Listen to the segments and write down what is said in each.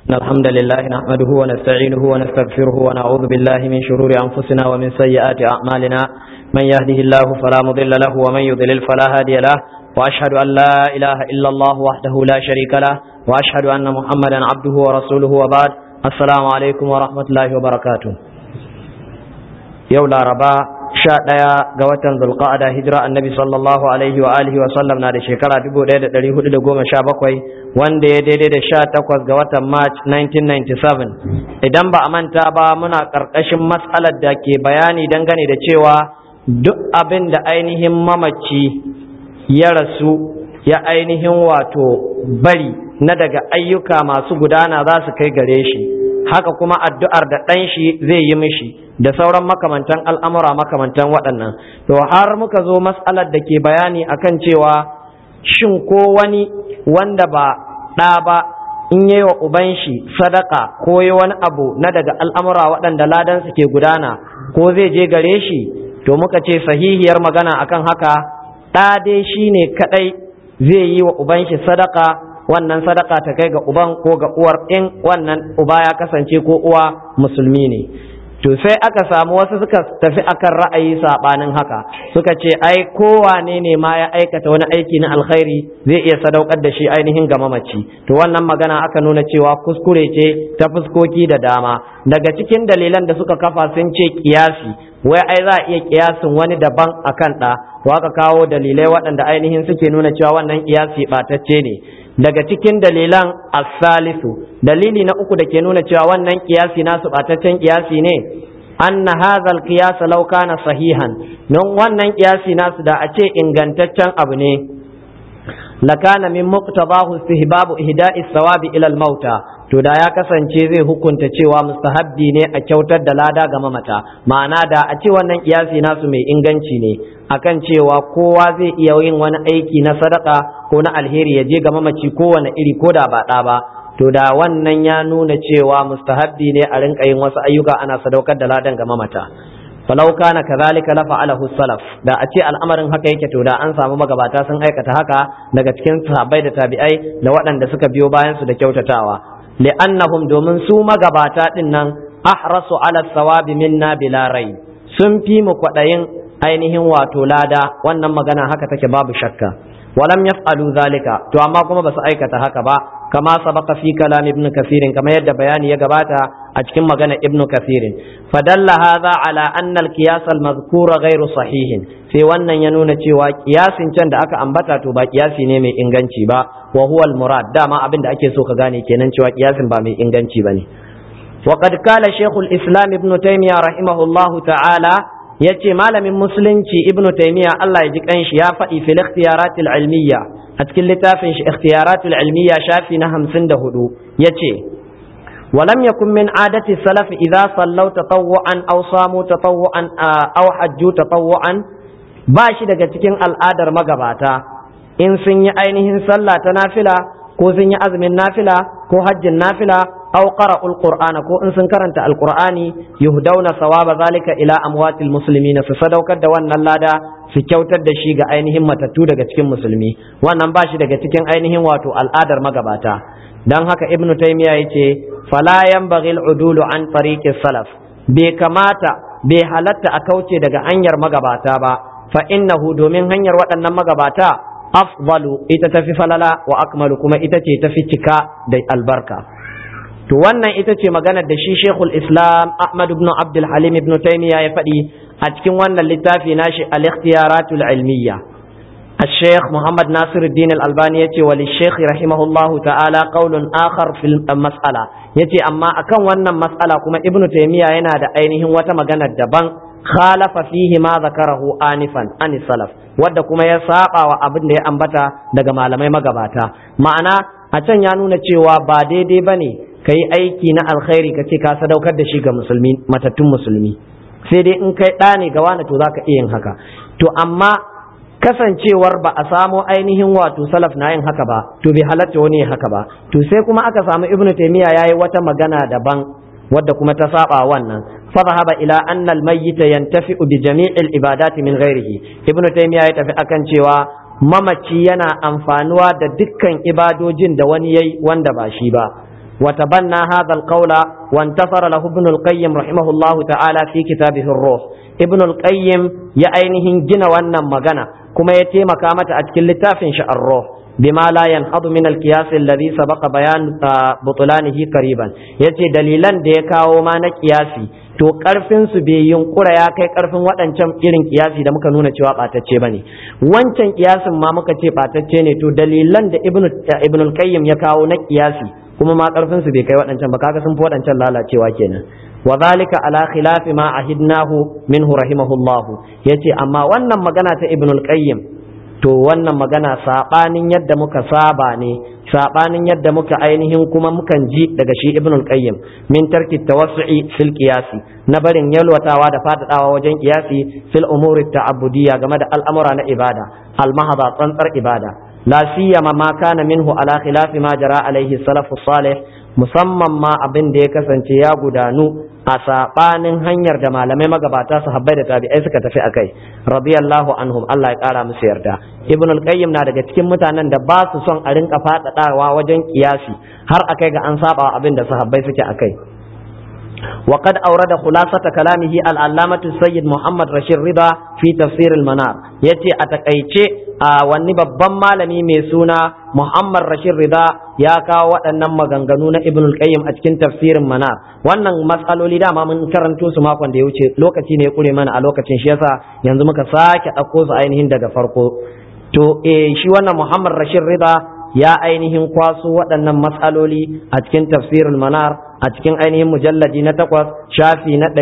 الحمد لله نحمده ونستعينه ونستغفره ونعوذ بالله من شرور أنفسنا ومن سيئات أعمالنا من يهده الله فلا مضل له ومن يضلل فلا هادي له وأشهد أن لا إله إلا الله وحده لا شريك له وأشهد أن محمدا عبده ورسوله وبعد السلام عليكم ورحمة الله وبركاته يولا ربا sha ɗaya ga watan zulqa'ada hijira annabi sallallahu alaihi wa alihi wa sallam na da shekara 1417 wanda ya daidai da 18 ga watan march 1997 idan ba a manta ba muna ƙarƙashin matsalar da ke bayani dangane da cewa duk abin da ainihin mamaci ya rasu ya ainihin wato bari na daga ayyuka masu gudana za su kai gare shi haka kuma addu'ar da ɗan shi zai yi mishi da sauran makamantan al'amura makamantan waɗannan to har muka zo matsalar da ke bayani akan cewa shin ko wani wanda ba ɗa ba in yi wa uban shi sadaka ko yi wani abu na daga al'amura waɗanda ladan su ke gudana ko zai je gare shi to muka ce sahihiyar magana akan haka ɗa dai shi ne kaɗai zai yi wa uban shi sadaka wannan sadaka ta kai ga uban ko ga uwar in wannan uba ya kasance ko uwa musulmi ne to sai aka samu wasu suka tafi akan ra'ayi sabanin haka suka ce ai kowane ne ma ya aikata wani aiki na alkhairi zai iya sadaukar da shi ainihin ga mamaci to wannan magana aka nuna cewa kuskure ce ta fuskoki da dama daga cikin dalilan da suka kafa sun ce kiyasi wai ai za a iya kiyasin wani daban akan ɗa to aka kawo dalilai waɗanda ainihin suke nuna cewa wannan kiyasi ɓatacce ne daga cikin dalilan as-salisu dalili na uku da ke nuna cewa wannan kiyasi nasu bataccen kiyasi ne anna hadha al-qiyas law kana sahihan don wannan kiyasi nasu da a ce ingantaccen abu ne lakana min muqtadahu istihbabu ihda'i thawabi ila al-mauta to da ya kasance zai hukunta cewa mustahabbi ne a kyautar da lada ga mamata ma'ana da a ce wannan kiyasi nasu mai inganci ne akan cewa kowa zai iya yin wani aiki na sadaka ko na alheri ya je ga mamaci kowane iri ko da ba ɗa ba to da wannan ya nuna cewa mustahabbi ne a rinka yin wasu ayyuka ana sadaukar da ladan ga mamata falau kana kadhalika la fa'alahu salaf da a ce al'amarin haka yake to da an samu magabata sun aikata haka daga cikin sahabbai da tabi'ai da waɗanda suka biyo bayan su da kyautatawa li'annahum domin su magabata din nan ahrasu ala sawabi minna bila rai sun fi mu kwaɗayin ainihin wato lada wannan magana haka take babu shakka walam yaf'alu zalika to amma kuma basu aikata haka ba kama sabaka fi kalam ibn kathir kama yadda bayani ya gabata a cikin magana ibn kathir fadalla hadha ala anna al-qiyas al-madhkur ghayru sahihin sai wannan ya nuna cewa kiyasin can da aka ambata to ba kiyasi ne mai inganci ba wa huwa al-murad dama abin da ake so ka gane kenan cewa kiyasin ba mai inganci bane وقد قال شيخ الإسلام ابن تيمية رحمه الله تعالى yace malamin musulunci ibnu taymiya Allah ya ji kanshi ya faɗi fil ikhtiyaratil ilmiya a cikin littafin shi ikhtiyaratul ilmiya shafi na 54 yace walam yakun min adati salaf idza sallaw tatawwan aw samu tatawwan aw hajju tatawwan ba shi daga cikin al'adar magabata in sun yi ainihin sallah ta nafila ko sun yi azumin nafila ko hajjin nafila aw qara'ul qur'ana ko in sun karanta alqur'ani yuhdawna sawaba zalika ila amwatil muslimin su sadaukar da wannan lada su kyautar da shi ga ainihin matattu daga cikin musulmi wannan ba shi daga cikin ainihin wato al'adar magabata dan haka ibnu taymiya yace fala yanbaghi al'udulu an tariqi salaf bai kamata bai halatta a kauce daga hanyar magabata ba fa innahu domin hanyar waɗannan magabata afdalu ita tafi falala wa akmalu kuma ita ce tafi cika da albarka to wannan ita ce maganar da shi Sheikhul Islam Ahmad ibn Abdul Halim ibn Taymiyyah ya faɗi a cikin wannan littafi nashi al-ikhtiyaratul ilmiyya al-Sheikh Muhammad Nasiruddin al-Albani yace wa li-Sheikh rahimahullahu ta'ala qawlun akhar fil mas'ala yace amma akan wannan mas'ala kuma Ibn Taymiyyah yana da ainihin wata magana daban khalafa fihi ma zakarahu anifan an salaf wadda kuma ya saba wa abin da ya ambata daga malamai magabata ma'ana a can ya nuna cewa ba daidai bane ka yi aiki na alkhairi ka ce ka sadaukar da shi ga musulmi matattun musulmi sai dai in kai ɗa ne ga wani to za ka iya yin haka to amma kasancewar ba a samo ainihin wato salaf na yin haka ba to bai halatta wani ya haka ba to sai kuma aka samu ibnu taymiya yayi wata magana daban wadda kuma ta saba wannan fa dhahaba ila anna al mayyit yantafi'u bi jami'il ibadati min ghairihi ibnu taymiya ya tafi akan cewa mamaci yana amfanuwa da dukkan ibadojin da wani yayi wanda ba shi ba وتبنى هذا القول وانتصر له ابن القيم رحمه الله تعالى في كتابه الروح. ابن القيم يا أينهن جنا وانا مغنى كما يتيم كامت أتكل تافن الروح بما لا ينهض من القياس الذي سبق بيان بطلانه قريبا. يتي دليلا ديكا وما نقياسي to karfin su bai yunkura ya kai karfin waɗancan irin kiyasi da muka nuna cewa batacce bane. Wancan kiyasin ma muka ce batacce ne, to dalilan da ibn al-qayyim ya kawo na kiyasi kuma ma karfin su bai kai waɗancan ba, kaga sun fi waɗancan lalacewa kenan. wa zalika ala khilafi ma ahidnahu minhu rahimahullahu. Yace amma wannan magana ta ibn al-qayyim, to wannan magana sabanin yadda muka saba ne, sabanin yadda muka ainihin kuma mukan ji daga shi ibn al-qayyim min tarki tawassu'i fil qiyasi, na barin yalwatawa da fadadawa wajen qiyasi fil umuri ta'abbudiyya game da al'amura na ibada al-mahdha tsantsar ibada, la siyama ma kana minhu ala khilafi ma jara alaihi salafus salih, musamman ma abin da ya kasance ya gudanu a sabanin hanyar da malamai magabata sahabbai da tabi'ai suka tafi akai radiyallahu anhum, Allah ya kara musu yarda. Ibn al-qayyim na daga cikin mutanen da ba su son a rinka fadadawa wajen kiyasi har akai ga an saba abin da sahabbai suke akai. وقد أورد خلاصة كلامه العلامة السيد محمد رشيد رضا في تفسير المنار. يتي أتكيتي wani babban malami mai suna Muhammad Rashid Rida ya kawo waɗannan maganganu na Ibn al-Qayyim a cikin tafsirin Manar. Wannan matsaloli dama mun karanto su makon da ya wuce, lokaci ne ya kure mana a lokacin, shi yasa yanzu muka sake ɗauko su ainihin daga farko. To shi wannan Muhammad Rashid Rida ya ainihin kwaso waɗannan matsaloli a cikin tafsirul Manar a cikin ainihin mujalladi na 8 shafi na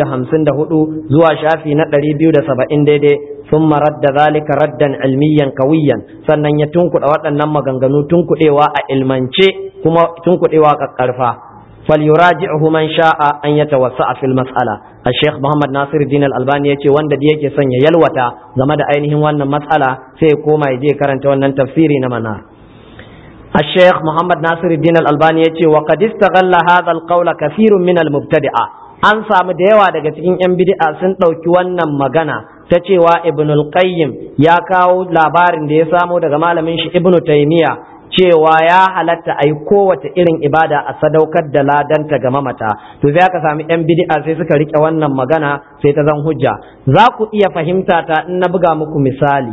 254 zuwa shafi na 270 daidai. ثم رد ذلك ردا علميا قويا, sannan ya tunkuɗa waɗannan maganganu tunkuɗewa a ilmance kuma tunkuɗewa ƙarfa. falyuraji'uhu man sha'a an yatawassa'a fil mas'ala. Sheikh Muhammad Nasiruddin Al-Albani yace wanda da yake son ya yalwata game da ainihin wannan mas'ala sai ya koma ya je karanta wannan tafsiri na Manar. Sheikh Muhammad Nasiruddin Al-Albani yace wa qad istaghalla hadha al-qawla kathirun min al-mubtadi'a, an samu da yawa daga cikin yan bid'a sun ɗauki wannan magana ta cewa Ibn al-Qayyim ya kawo labarin da ya samo daga malamin shi Ibn Taymiyyah cewa ya halatta ai kowace irin ibada a sadaukar da ladanta ga mamata. To sai aka sami yan bid'a sai suka rike wannan magana sai ta zan hujja. Za ku iya fahimta ta in na buga muku misali.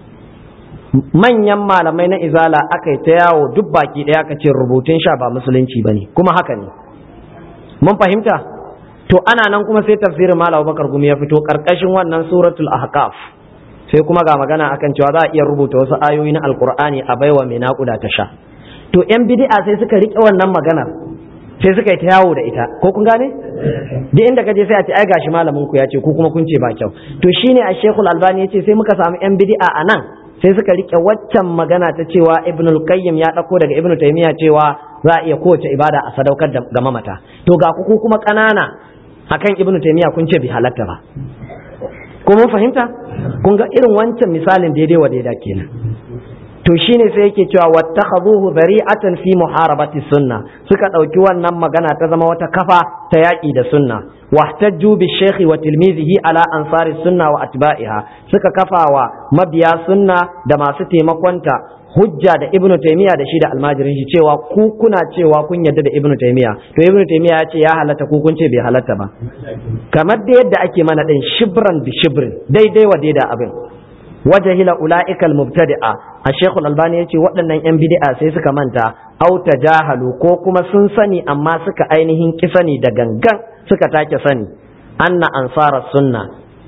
Manyan malamai na izala aka yi ta yawo duk baki ɗaya aka ce rubutun sha ba musulunci bane, kuma haka ne. Mun fahimta? To ana nan kuma sai tafsirin Malam Abubakar Gumi ya fito karkashin wannan suratul Ahqaf, sai kuma ga magana akan cewa za a iya rubuta wasu ayoyi na Alkur'ani a baiwa mai naƙuda ta sha. To yan bid'a sai suka rike wannan maganar sai suka yi ta yawo da ita, ko kun gane? Duk inda kaje sai a ce ai gashi malamin ku ya ce ku kuma kun ce ba kyau. To shine a Sheikhul Albani yace sai muka samu yan bid'a a nan sai suka rike waccan magana ta cewa Ibn al-Qayyim ya dauko daga Ibn Taymiyyah cewa za a iya kowace ibada a sadaukar ga mamata. To ga ku kuma ƙanana akan Ibn Taymiyyah kun ce bai halatta ba, ko mun fahimta? Kun ga irin wancan misalin daidai wa daida kenan. To shine sai yake cewa wattakhadhuhu dhari'atan fi muharabati sunna, suka dauki wannan magana ta zama wata kafa ta yaki da sunna. Wahtajju bi shaykhi wa tilmizihi ala ansari sunna wa atba'iha, suka kafawa mabiya sunna da masu taimakonta hujja da Ibn Taymiyyah da shi da almajirin shi cewa ku kuna cewa kun yarda da Ibn Taymiyyah, to Ibn Taymiyyah ya ce ya halatta, ku kun ce bai halatta ba. Kamar da yadda ake mana din shibran bi shibrin, daidai wa daida abin. Wajahila ulaika almubtadi'a, Sheikh Al-Albani yace waɗannan yan bid'a sai suka manta au tajahalu, ko kuma sun sani amma suka ainihin kisani da gangan suka take sani, anna ansara sunna,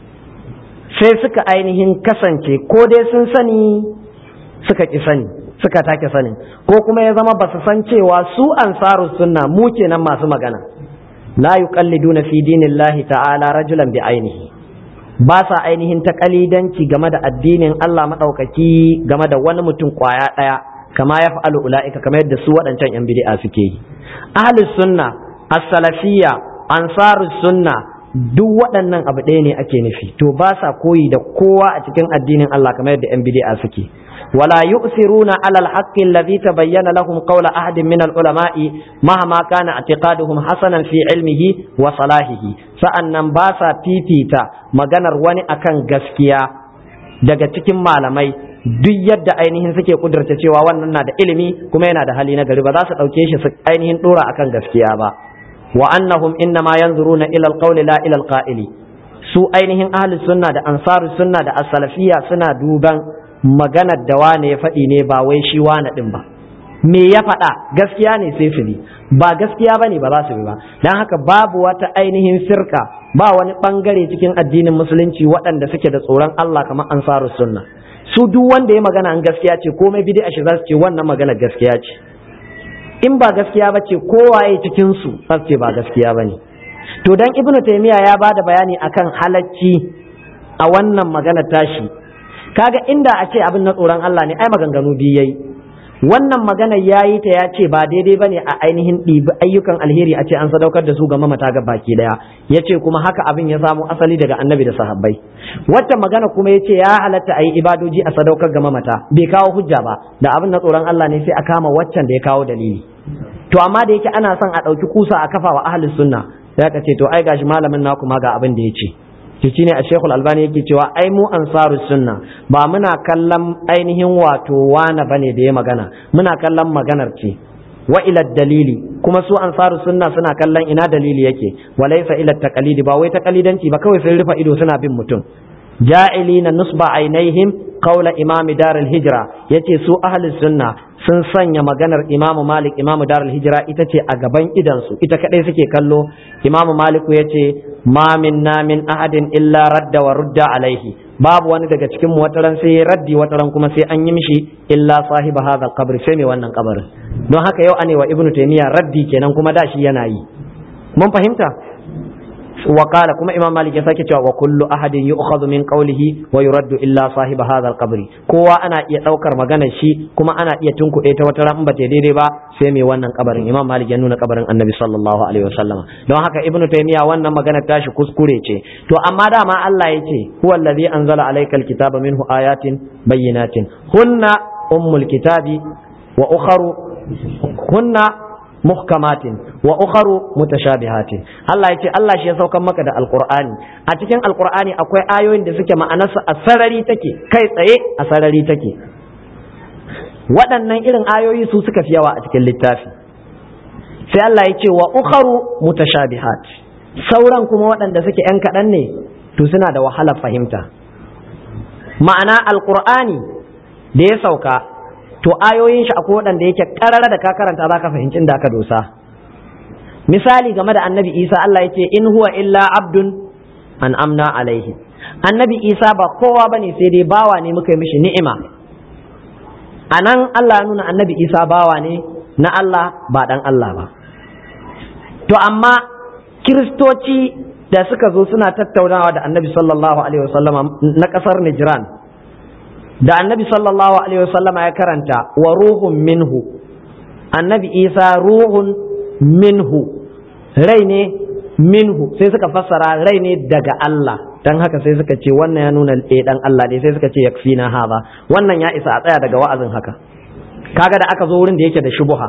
sai suka ainihin kasance ko dai sun sani suka ki sani suka take sanin, ko kuma ya zama basu san cewa su ansarus sunna mu kenan masu magana. La yuqalliduna fi dinillahi ta'ala rajulan bi ainihi, ba sa ainihin taqalidanci game da addinin Allah madaukaki game da wani mutum kwaya daya, kama ya fa'alu ulaika, kamar yadda su waɗancan yan bid'a suke yi. Ahlus sunna, as-salafiyya, ansarus sunna, duk waɗannan abu ɗaya ne ake nufi. To ba sa koyi da kowa a cikin addinin Allah kamar yadda yan bid'a suke. ولا يؤثرون على الحق الذي تبين لهم قول أحد من العلماء مهما كان اعتقادهم حسنا في علمه وصلاحه. sa'annan ba sa fifita maganar wani akan gaskiya daga cikin malamai duk yadda ainihin suke kudurta cewa wannan na da ilimi kuma yana da hali na gari ba za su ɗauke shi su ainihin ɗora akan gaskiya ba. wa annahum innama yanzuruna ila alqawli la ila alqa'ili, su ainihin ahli sunna da ansarus sunna da as-salafiyya suna duban maganar da wane ya faɗi ne ba wai shi wane din ba. Me ya faɗa gaskiya ne sai su bi, ba gaskiya bane ba za su bi ba. dan haka babu wata ainihin firka, ba wani bangare cikin addinin musulunci waɗanda suke da tsoron Allah kamar ansarus sunna. su duk wanda ya magana an gaskiya ce komai bid'a shi za su ce wannan magana gaskiya ce, in ba gaskiya ba ce kowaye cikin su za su ce ba gaskiya bane. to dan ibnu taymiya ya bada bayani akan halacci a wannan magana tashi, kaga inda a ce abin na tsoron Allah ne ai maganganu biyu yayi. wannan magana yayi ta ya ce ba daidai bane a ainihin ɗibi ayyukan alheri a ce an sadaukar da su ga mamata ga baki daya, yace kuma haka abin ya samu asali daga annabi da sahabbai. wata magana kuma yace ya halatta ayi ibadoji a sadaukar ga mamata, bai kawo hujja ba, da abin na tsoron Allah ne sai a kama waccan da ya kawo dalili. to amma da yake ana son a ɗauki kusa a kafa wa ahlus sunna, sai ka ce to ai gashi malamin naku ma ga abin da yace. shi ne a Sheikhul Albani yake cewa ai mu ansarus sunna ba muna kallon ainihin wato wana bane da ya magana, muna kallon maganar ce. wa ila dalili, kuma su ansarus sunna suna kallon ina dalili yake, walaysa ila taqalidi, ba wai taqalidanci ba kawai sun rufa ido suna bin mutum. ja'ilina nusba ainaihim qawla imam darul hijra, yace su ahlus sunna sun sanya maganar imam malik imam darul hijra ita ce a gaban idansu, ita kadai suke kallo. imam malik yace ma minna min ahadin illa radda wa rudda alaihi, babu wani daga cikin mu wataran sai raddi wataran kuma sai an yi mishi, illa sahiba hadha qabr, sai mai wannan kabarin. don haka yau ane wa ibnu taymiya raddi kenan, kuma da shi yana yi. mun fahimta. wa qala, kuma imam malik ya sake cewa wa kullu ahadin yu'khadhu min qawlihi wa yuraddu illa sahiba hadha al-qabr, kowa ana iya daukar maganar shi kuma ana iya tunkuɗe ta wata ran ba ta daidai ba sai mai wannan kabarin. imam malik ya nuna kabarin annabi sallallahu alaihi wasallam. don haka ibnu taymiya wannan maganar tashi kuskure ce. to amma dama Allah ya ce huwa allazi anzala alayka al-kitaba minhu ayatin bayyinatin hunna ummul kitabi wa ukharu hunna muhkamatin wa ukharu mutashabihatin. Allah yace Allah shi ya saukan maka da alqur'ani, a cikin alqur'ani akwai ayoyin da suke ma'anarsa a sarari take, kai tsaye a sarari take. waɗannan irin ayoyi su suka fi yawa a cikin littafi. sai Allah yace wa ukharu mutashabihat, sauran kuma waɗanda suke yan kaɗan ne to suna da wahalar fahimta. ma'ana alqur'ani da ya sauka to ayoyin shi akwai waɗanda yake ƙarara da ka karanta za ka fahimci da aka dosa. misali game da annabi isa, Allah ya ce in huwa illa abdun an amna alaihi, annabi isa ba kowa bane sai dai bawa ne muka yi mishi ni'ima. a nan Allah ya nuna annabi isa bawa ne na Allah ba dan Allah ba. to amma kiristoci da suka zo suna tattaunawa da annabi sallallahu alaihi wasallama na ƙasar Najran, da annabi sallallahu alaihi wasallam ya karanta wa ruhun minhu, annabi isa ruhun minhu, rai ne minhu, sai suka fassara rai ne daga Allah. dan haka sai suka ce wannan ya nuna dan Allah ne, sai suka ce yakfina hadha, wannan ya isa a tsaya daga wa'azin haka. kaga da aka zo wurin da yake da shubuha,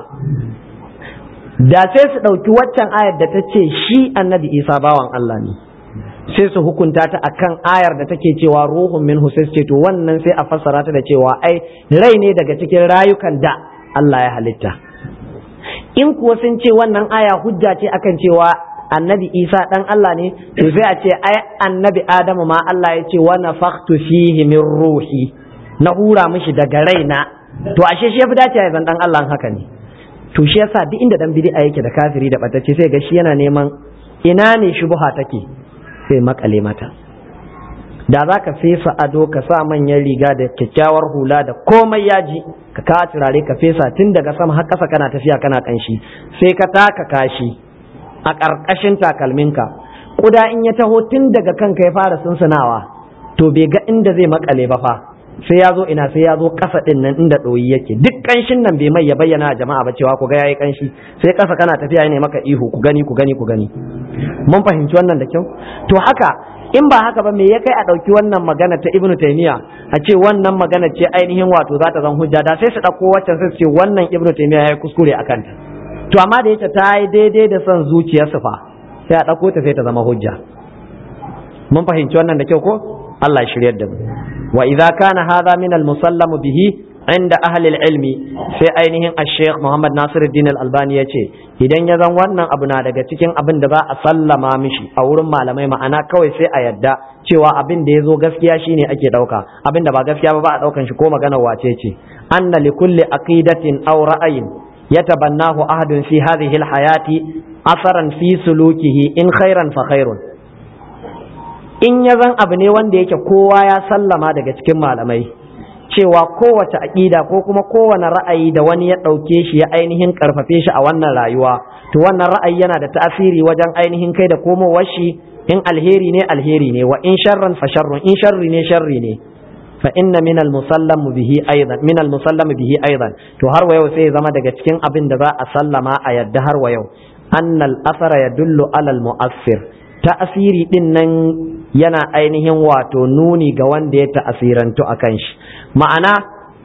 da sai su dauki waccan ayar da ta ce shi annabi isa bawan Allah ne, sai su hukunta ta akan ayar da take cewa ruhun minhu, sai su ce to wannan sai a fassara ta da cewa ai rai ne daga cikin rayukan da Allah ya halitta. in kuwa sun ce wannan aya hujja ce akan cewa annabi Isa dan Allah ne, to sai a ce ai annabi Adamu ma Allah ya ce wa nafakhtu fihi min ruhi, na hura mishi daga raina. to ashe shi yafi dace ya zan dan Allah haka ne. to shi yasa duk inda dan bid'a yake da kafiri da batacce sai ga shi yana neman ina ne shubha take sai makale mata. da za ka fesa ado ka sa manyan riga da kyakkyawar hula da komai yaji, ka kawo turare ka fesa tun daga sama har ƙasa kana tafiya kana kanshi, sai ka taka kashi a ƙarƙashin takalminka, ƙuda in ya taho tun daga kanka ya fara sunsunawa to bai ga inda zai makale ba fa, sai ya zo ina, sai ya zo ƙasa ɗin nan inda ɗoyi yake. duk ƙanshin nan bai mai ya bayyana a jama'a ba cewa ku ga yayi ƙanshi, sai ƙasa kana tafiya ne maka ihu ku gani ku gani ku gani. mun fahimci wannan da kyau. to haka in ba haka ba me ya kai a ɗauki wannan magana ta ibnu taymiya a ce wannan magana ce ainihin wato za ta zan hujja, da sai su ɗauko waccan sai su ce wannan ibnu taymiya ya yi kuskure a kanta. to amma da yake ta yi daidai da son zuciyarsu fa, sai a ɗauko ta sai ta zama hujja. mun fahimci wannan da kyau ko? Allah ya shiryar da mu. wa idza kana hadha min al-musallamu bihi inda ahli ilmi sai ainihin al-sheikh Muhammad Nasiruddin al-Albani yace idan ya zan wannan abu na daga cikin abin da za a sallama mishi a wurin malamai ma'ana kawai sai a yadda cewa abin da yazo gaskiya shine ake dauka abin da ba gaskiya ba a daukan shi ko magana wace ce anna li kulli aqidatin aw ra'ayin yatabannahu ahadun fi hadhihi al-hayati asaran fi sulukihi in khairan fa khairun in ya zan abu ne wanda yake kowa ya sallama daga cikin malamai cewa kowace aƙida ko kuma kowane ra'ayi da wani ya ɗauke shi ya ainihin ƙarfafe shi a wannan rayuwa to wannan ra'ayi yana da ta'asiri wajen ainihin kai da komowar shi in alheri ne wa in sharran fa sharrun in sharri ne fa inna min al-musallam bihi aidan to har wa yau sai zama daga cikin abin da za a sallama a yadda har wa yau annal athara yadullu ala al-mu'assir ta'asiri din nan yana ainihin wato nuni ga wanda ya ta'asirantu akan shi ma'ana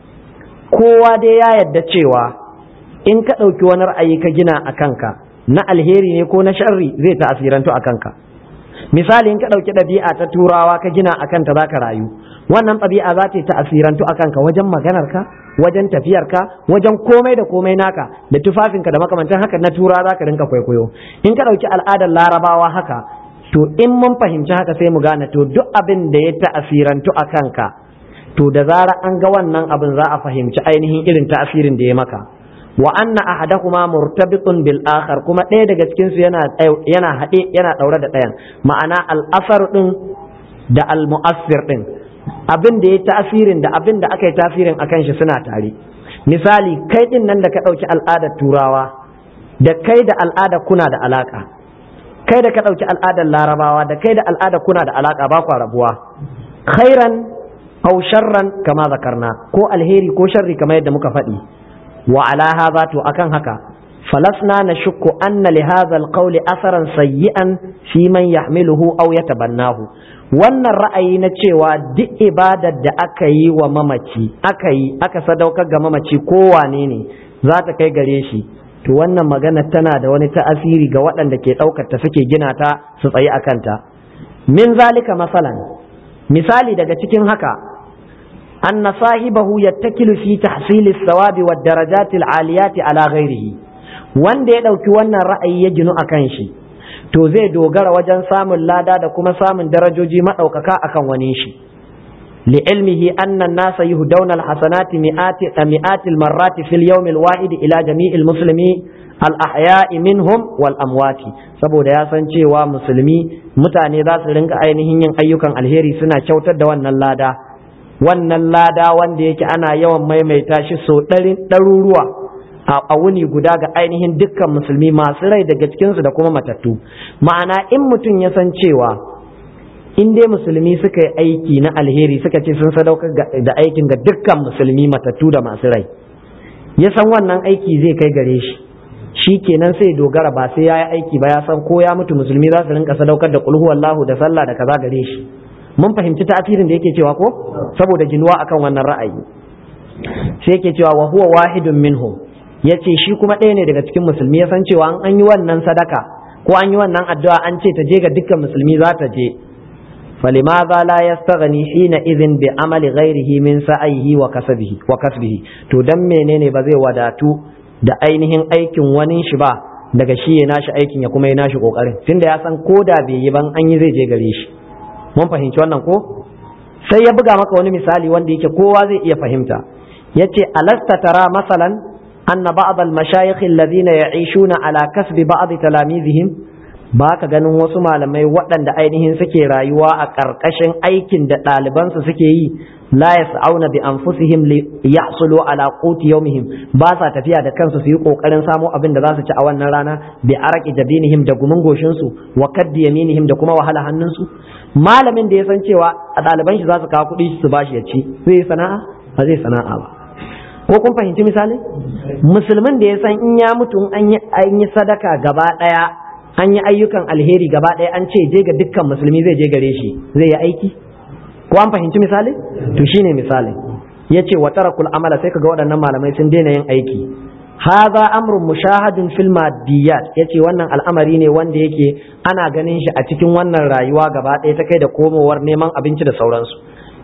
kowa dai ya yadda cewa in ka ɗauki wani ra'ayi ka gina a kanka na alheri ne ko na sharri zai ta'asirantu a kanka misali in ka ɗauki ɗabi'a ta turawa ka gina a kanta za ka rayu wannan ɗabi'a za ta yi ta'asirantu a kanka wajen maganarka wajen tafiyarka wajen komai da komai naka da tufafinka da makamantan haka na tura za ka rinka kwaikwayo in ka ɗauki al'adar larabawa haka to in mun fahimci haka sai mu gane to duk abin da ya ta'asirantu a kanka to da zara an ga wannan abin za a fahimci ainihin irin ta'asirin da ya maka wa anna ahadahuma murtabitun bil akhar kuma ɗaya daga cikin su yana haɗe yana ɗaure da ɗayan ma'ana al-asar din da al-mu'assir din abin da ya ta'asirin da abin da aka yi tasirin akan shi suna tare misali kai din nan da ka ɗauki al'adar turawa da kai da al'ada kuna da alaka kai da ka ɗauki al'adar larabawa da kai da al'ada kuna da alaka ba kwa rabuwa khairan aw sharran kama zakarna ko alheri ko sharri kamar yadda muka faɗi wa ala hadha to akan haka falasna nashukku anna li hadha alqawl asaran sayyi'an fi man yahmiluhu aw yatabannahu wannan ra'ayi na cewa duk ibadar da aka yi wa mamaci aka sadaukar ga mamaci ko wane ne za ta kai gare shi to wannan magana tana da wani ta'asiri ga waɗanda ke ɗaukar ta suke gina ta su tsayi a kanta min zalika masalan misali daga cikin haka anna sahibahu yattakilu fi tahsili as-sawabi wad darajati al-aliyati ala ghairihi wanda ya ɗauki wannan ra'ayi ya ginu akan shi to zai dogara wajen samun lada da kuma samun darajoji maɗaukaka akan wani shi li'ilmihi anna an-nasa yuhdawna al-hasanati mi'ati al-marrati fil yawm al-wahid ila jami'il muslimi al-ahya'i minhum wal amwati saboda ya san cewa musulmi mutane za su rinka ainihin yin ayyukan alheri suna kyautar da wannan lada wanda yake ana yawan maimaita shi so ɗaruruwa a wuni guda ga ainihin dukkan musulmi masu rai daga cikinsu da kuma matattu ma'ana in mutum ya san cewa in dai musulmi suka yi aiki na alheri suka ce sun sadaukar da aikin ga dukkan musulmi matattu da masu rai ya san wannan aiki zai kai gare shi kenan sai dogara ba sai ya yi aiki ba ya san ko ya mutu musulmi za su rinka sadaukar da kulhu wallahu da sallah da kaza gare shi mun fahimci ta'asirin da yake cewa ko saboda jinuwa akan wannan ra'ayi sai yake cewa wa huwa wahidun minhum ya ce shi kuma ɗaya ne daga cikin musulmi ya san cewa an yi wannan sadaka ko an yi wannan addu'a an ce ta je ga dukkan musulmi za ta je falimadha la yastaghni hina idhin bi amali ghairihi min sa'ihi wa kasbihi to dan menene ba zai wadatu da ainihin aikin wani shi ba daga shi ya nashi aikin ya kuma ya nashi kokarin tunda ya san ko da bai yi ban an yi zai je gare shi mun fahimci wannan ko sai ya buga maka wani misali wanda yake kowa zai iya fahimta yace alasta tara masalan أن بعض المشايخ الذين يعيشون على كسب بعض تلاميذهم baka ganin wasu malamai waɗanda ainihin suke rayuwa a ƙarƙashin aikin da ɗalibansu suke yi la yas'auna bi anfusihim li yahsulu ala quti yawmihim ba sa tafiya da kansu su yi kokarin samo abin da za su ci a wannan rana bi araqi jabinihim da gumin goshin su wa kaddi yaminihim da kuma wahala hannun su malamin da ya san cewa a ɗaliban shi za su kawo kuɗi su bashi ya ci zai sana'a ba zai sana'a ba ko kun fahimci misali musulmin da ya san in ya mutu an yi sadaka gaba daya an yi ayyukan alheri gaba daya an ce je ga dukkan musulmi zai je gare shi zai yi aiki ko an fahimci misali to shine misali yace wa tarakul amala sai kaga waɗannan malamai sun daina yin aiki hadha amrun mushahadun fil maddiyat yace wannan al'amari ne wanda yake ana ganin shi a cikin wannan rayuwa gaba daya ta kai da komowar neman abinci da sauransu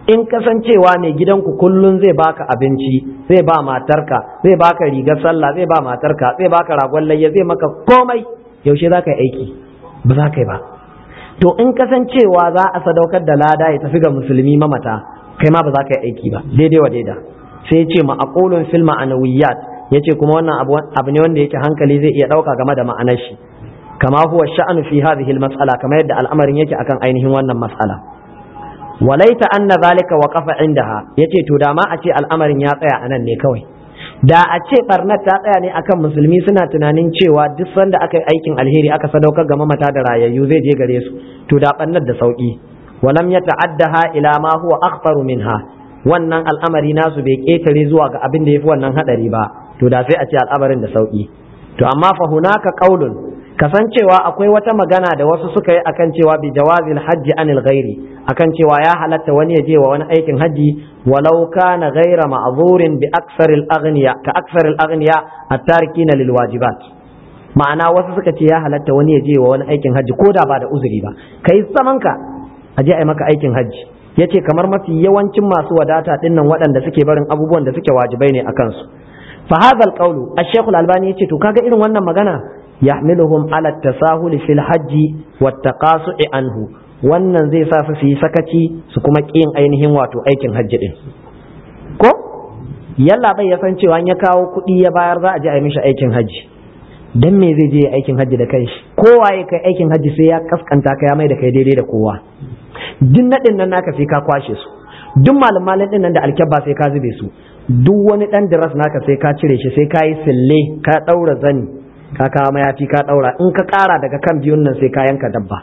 in kasancewa mai gidanku kullun zai baka abinci, zai ba matarka, zai baka rigar sallah, zai ba matarka, zai baka ragon layya, zai maka komai, yaushe za ka yi aiki? Ba za ka yi ba. To in kasancewa za a sadaukar da lada ya tafi ga musulmi mamata, kai ma ba za ka yi aiki ba, daidai wa daida. Sai ya ce ma'aqulun fil ma'anawiyat, ya ce kuma wannan abu ne wanda yake hankali zai iya ɗauka game da ma'anar shi, kama huwa sha'anu fi hadhihi al-mas'ala, kamar yadda al'amarin yake akan ainihin wannan mas'ala. Walaita anna zalika waqafa indaha, yace to da ma a ce al'amarin ya tsaya anan ne kawai, da a ce barnar ta tsaya ne akan musulmi suna tunanin cewa duk sanda aka yi aikin alheri aka sadaukar ga mamata da rayayyu zai je gare su, to da barnar da sauki. Walam yata'addaha ila ma huwa akhtaru minha, wannan al'amari nasu bai ketare zuwa ga abin da yafi wannan hadari ba, to da sai a ce al'amarin da sauki. To amma fa hunaka qaulun, kasancewa akwai wata magana da wasu suka yi akan cewa bi jawazil hajji anil ghairi, akan cewa ya halatta wani ya je wa wani aikin hajji walau kana ghaira ma'zurin bi aksaril aghniya ka aksaril aghniya at-tarikina lil wajibat. Ma'ana wasu suka ce ya halatta wani ya je wa wani aikin hajji ko da ba da uzuri ba, kai zaman ka a je ai maka aikin hajji. Yace kamar mafi yawancin masu wadata dinnan waɗanda suke barin abubuwan da suke wajibai ne akan su. Fa hadha al-qawlu ash-shaykh al-albani yace to kaga irin wannan magana yahmiluhum ala at-tasahul fil hajji wat taqasu'i anhu, wannan zai sa su yi sakaci su kuma ƙin ainihin wato aikin hajji din. Ko yalla bai ya san cewa ya kawo kuɗi ya bayar za a je a yi mishi aikin hajji, dan me zai je aikin hajji da kanshi? Kowa ya kai aikin hajji sai ya kaskanta ka ya mai da kai daidai da kowa. Duk naɗin nan naka sai ka kwashe su, duk malamalin din nan da alkyabba sai ka zube su, duk wani ɗan diras naka sai ka cire shi, sai ka yi sille, ka ɗaura zani, ka kawo mayafi ka ɗaura, in ka ƙara daga kan biyun nan sai ka yanka dabba.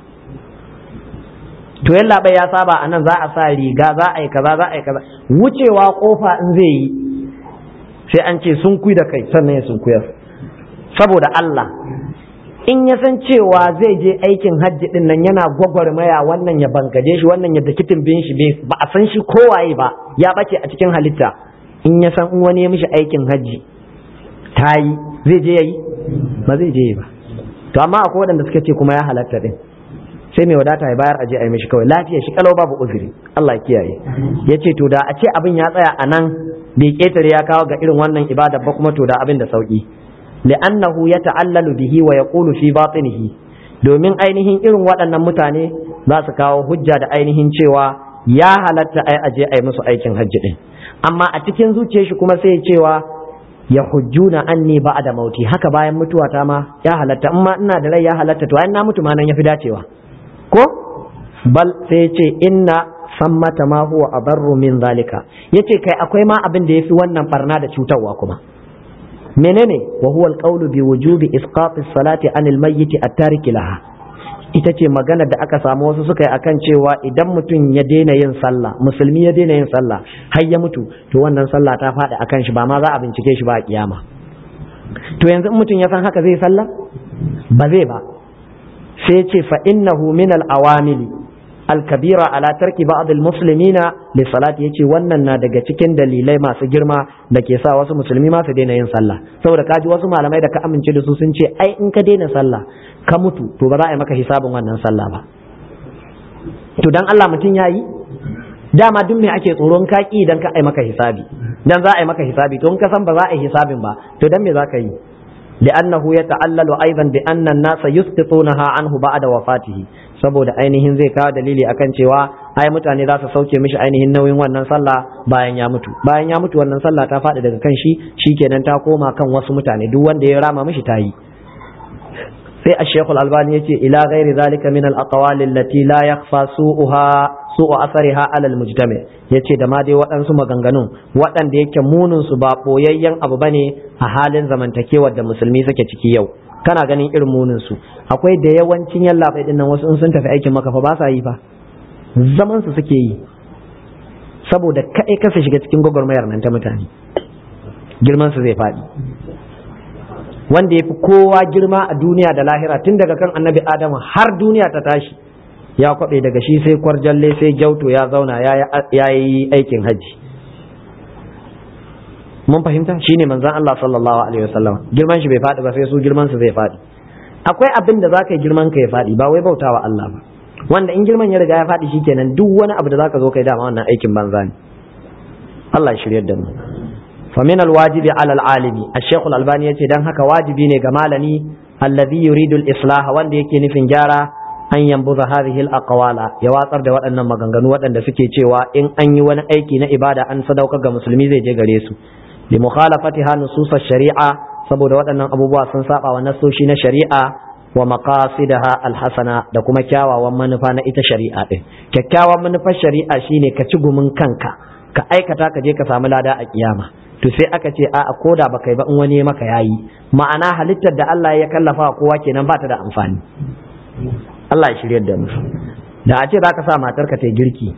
To yalla bai ya saba a nan za a sa riga, za a yi kaza, za a yi kaza, wucewa kofa in zai yi sai an ce sun kui da kai sannan ya sun kuyar. Saboda Allah, in ya san cewa zai je aikin hajji din nan yana gwagwarmaya, wannan ya bangaje shi, wannan ya daki timbin shi, ba a san shi kowaye ba, ya bace a cikin halitta. In ya san in wani ya mishi aikin hajji ta yi, zai je ya yi? Ba zai je ba. To amma akwai waɗanda suka ce kuma ya halatta din, sai mai wadata ya bayar aje a yi mishi kawai, lafiya shi kalau babu uzuri, Allah ya kiyaye. Ya ce to da a ce abin ya tsaya a nan bai ketare ya kawo ga irin wannan ibada ba, kuma to da abin da sauki. Li'annahu yata'allalu bihi wa yaqulu fi batinihi, domin ainihin irin waɗannan mutane za su kawo hujja da ainihin cewa ya halatta ai aje ai musu aikin hajji din, amma a cikin zuciyar shi kuma sai ya cewa ya hujjuna anni ba'da mauti, haka bayan mutuwa ta ma ya halatta, amma ina da rai ya halatta, to ai na mutu ma nan yafi dacewa ko? Bal sai ce inna sammata ma huwa adarru min zalika, yace kai akwai ma abin da yafi wannan barna da cutarwa kuma. Menene? Wa huwa alqawlu bi wujubi isqati as-salati anil mayyit at-tarik laha, ita ce magana da aka samu wasu suka yi akan cewa idan mutum ya daina yin sallah, musulmi ya daina yin sallah har ya mutu, to wannan sallah ta faɗi akan shi, ba ma za a bincike shi ba a kiyama. To yanzu in mutum ya san haka zai sallah? Ba zai ba. sai ce fa innahu min al-awamili al-kabira ala tarki ba'd al-muslimina li salati, yace wannan na daga cikin dalilai masu girma da ke sa wasu musulmi ma su daina yin sallah, saboda kaji wasu malamai da ka amince da su sun ce ai in ka daina sallah ka mutu to ba za a yi maka hisabin wannan sallah ba. To dan Allah mutum yayi, dama duk me ake tsoron kaki idan ka ai maka hisabi, dan za a yi maka hisabi, to in ka san ba za a yi hisabin ba to dan me za ka yi? لأنه يتعلل أيضا بأن الناس يسقطونها عنه بعد وفاته, saboda ainihin zai kawo dalili akan cewa ai mutane za su sauke mishi ainihin nauyin wannan sallah bayan ya mutu wannan sallah ta faɗi daga kan shi, shikenan ta koma kan wasu mutane, duk wanda ya rama mishi ta yi. sai Ash-Shaykh Al-Albani yace ila ghairi zalika min al-aqwali allati la yakhfa su'u asariha ala al-mujtami, yace da ma dai waɗansu maganganun waɗanda yake munin su ba boyayyen abu bane a halin zamantakewar da musulmi suke ciki yau. Kana ganin irin munin su, akwai da yawancin yallaɓai dinnan wasu in sun tafi aikin maka fa ba sa yi fa, zaman su suke yi saboda kai ka shiga cikin gwagwarmayar nan ta mutane, girman su zai faɗi. Wanda ya fi kowa girma a duniya da lahira tun daga kan annabi Adamu har duniya ta tashi, ya kwaɓe daga shi sai kwarjalle sai gyauto ya zauna ya yi aikin hajji. Mun fahimta shi ne manzan Allah sallallahu alaihi wasallam, girman shi bai faɗi ba sai su girman su zai faɗi. Akwai abin da za ka yi girman ka ya faɗi, ba wai bautawa Allah ba. wanda in girman ya riga ya faɗi shikenan duk wani abu da zaka zo kai dama wannan aikin banza ne. Allah ya shiryar da mu. fa min alwajibi ala alalimi ash-shaykh al-albani yace dan haka wajibi ne ga malami alladhi yuridu al-islah wanda yake nufin gyara an yambuza hadhihi al-aqwala ya watsar da waɗannan maganganu waɗanda suke cewa in an yi wani aiki na ibada an sadaukar ga musulmi zai je gare su li mukhalafatiha nusus ash-shari'a saboda waɗannan abubuwa sun saba wa nasoshi na shari'a wa maqasidaha al-hasana da kuma kyawawan manufa na ita shari'a din. Kyakkyawan manufar shari'a shine ka ci gumin kanka ka aikata ka je ka samu lada a kiyama. To sai aka ce a'a koda baka yi ba in wani maka yayi, ma'ana halittar da Allah ya kallafa kowa kenan ba ta da amfani. Allah ya shiryar da mu. Da a ce zaka sa matarka ta girki,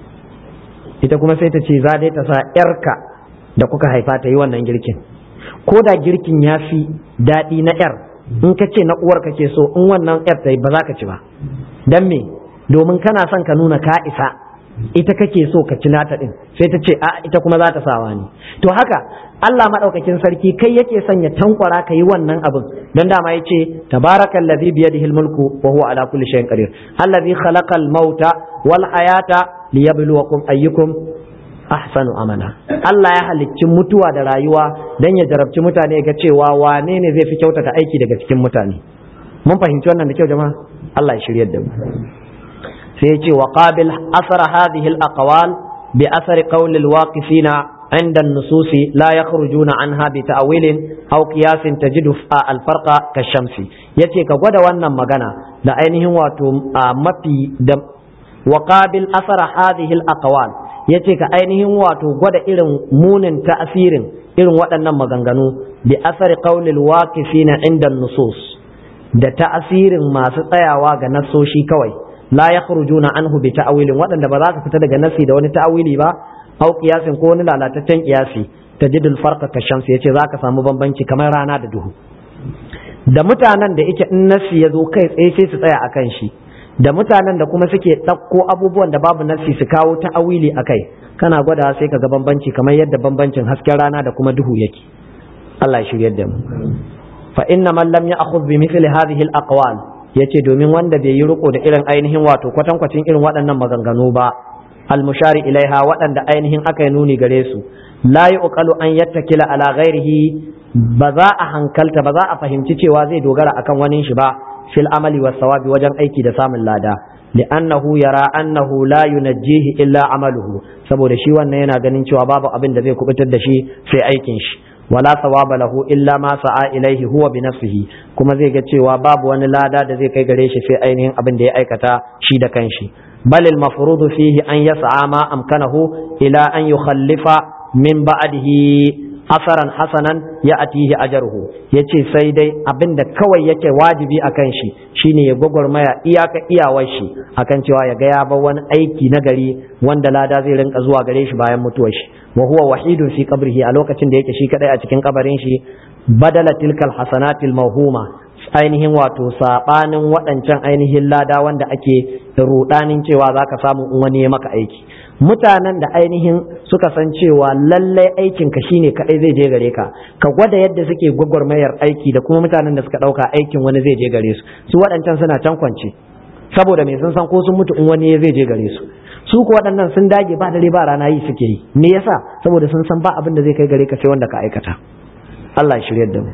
ita kuma sai ta ce za dai ta sa yarka da kuka haifa ta yi wannan girkin. Ko da girkin ya fi daɗi na yar, in ka ce na uwar kake so in wannan yar ta yi ba za ka ci ba. Dan me? Domin kana son ka nuna ka isa. Ita kake so ka ci nata din, sai ta ce a ita kuma za ta sawa ne. To haka Allah madaukakin sarki kai yake son ya tankwara ka yi wannan abin, don dama yace tabarakallazi biyadihi almulku wa huwa ala kulli shay'in qadir allazi khalaqal mauta wal hayata liyabluwakum ayyukum ahsanu amala. Allah ya halicci mutuwa da rayuwa dan ya jarabci mutane ga cewa wane ne zai fi kyautata aiki daga cikin mutane. Mun fahimci wannan da kyau jama'a? Allah ya shiryar da mu. sai ya ce wa qabil asara hadhihi al-aqwal bi asari qawli al-waqifina عند النصوص لا يخرجون عنها بتأويل أو قياس تجد الفرق كالشمس yace ka gwada wannan magana da ainihin wato mafi da waqabil asara hadhihi al-aqwal yace ka ainihin wato gwada irin munin ta'asirin irin waɗannan maganganu bi asari qawli al-waqifina inda an-nusus da ta'asirin masu tsayawa ga nasoshi kawai la yakhrujuna anhu bi ta'wilin waɗanda ba za ka fita daga nasi da wani ta'awili ba au kiyasin ko wani lalataccen kiyasi tajidul farqa ka shamsi yace zaka samu bambanci kamar rana da duhu. Da mutanen da yake in nasi ya zo kai tsaye sai su tsaya akan shi, da mutanen da kuma suke ɗauko abubuwan da babu nasi su kawo ta'awili akai, kana gwada sai ka ga bambanci kamar yadda bambancin hasken rana da kuma duhu yake. Allah ya shiryar da mu. Fa inna man lam ya'khudh bi mithli hadhihi al-aqwal yace domin wanda bai yi riko da irin ainihin wato kwatankwacin irin waɗannan maganganu ba المشار إليها وأن أينهم أكينوني غريسو لا يؤقل أن يتكل على غيره بذاء هنكلت بذاء فهمتي وازي دوغرا أكن ونشبا في العمل والثواب وجن أيكي دسام اللادا لأنه يرى أنه لا ينجيه إلا عمله سبو دشي وأننا غنين شو بابا أبن دزي كبتر دشي في أيكنش ولا ثواب له إلا ما سعى إليه هو بنفسه كما زي قد شو باب وأن لادا دزي كي غريش في أينهم أبن دي أيكتا شيدا كنشي بل المفروض فيه أن يسعى ما أمكنه إلى أن يخلف من بعده أثرا حسنا يأتيه أجره يتي سيدي أبن كوي يتي واجبي أكنشي شيني يغوغر ما إياك وشي أكنشي ويغياب وان أيكي نغري وان دلادا زي لنك أزوا غريش بايا متوش وهو وحيد في قبره ألوكة ديك شيكا دي أتكين قبرينشي بدل تلك الحسنات الموهومة ainihin wato sabanin waɗancan ainihin lada wanda ake rudanin cewa za ka samu in wani ya maka aiki. Mutanen da ainihin suka san cewa lallai aikinka shine kaɗai zai je gare ka, ka gwada yadda suke gwagwarmayar aiki da kuma mutanen da suka ɗauka aikin wani zai je gare su waɗancan suna can kwance saboda mai sun san ko sun mutu in wani zai je gare su ko waɗannan sun dage ba dare ba rana yi suke yi. Me yasa? Saboda sun san ba abin da zai kai gare ka sai wanda ka aikata. Allah ya shiryar da mu.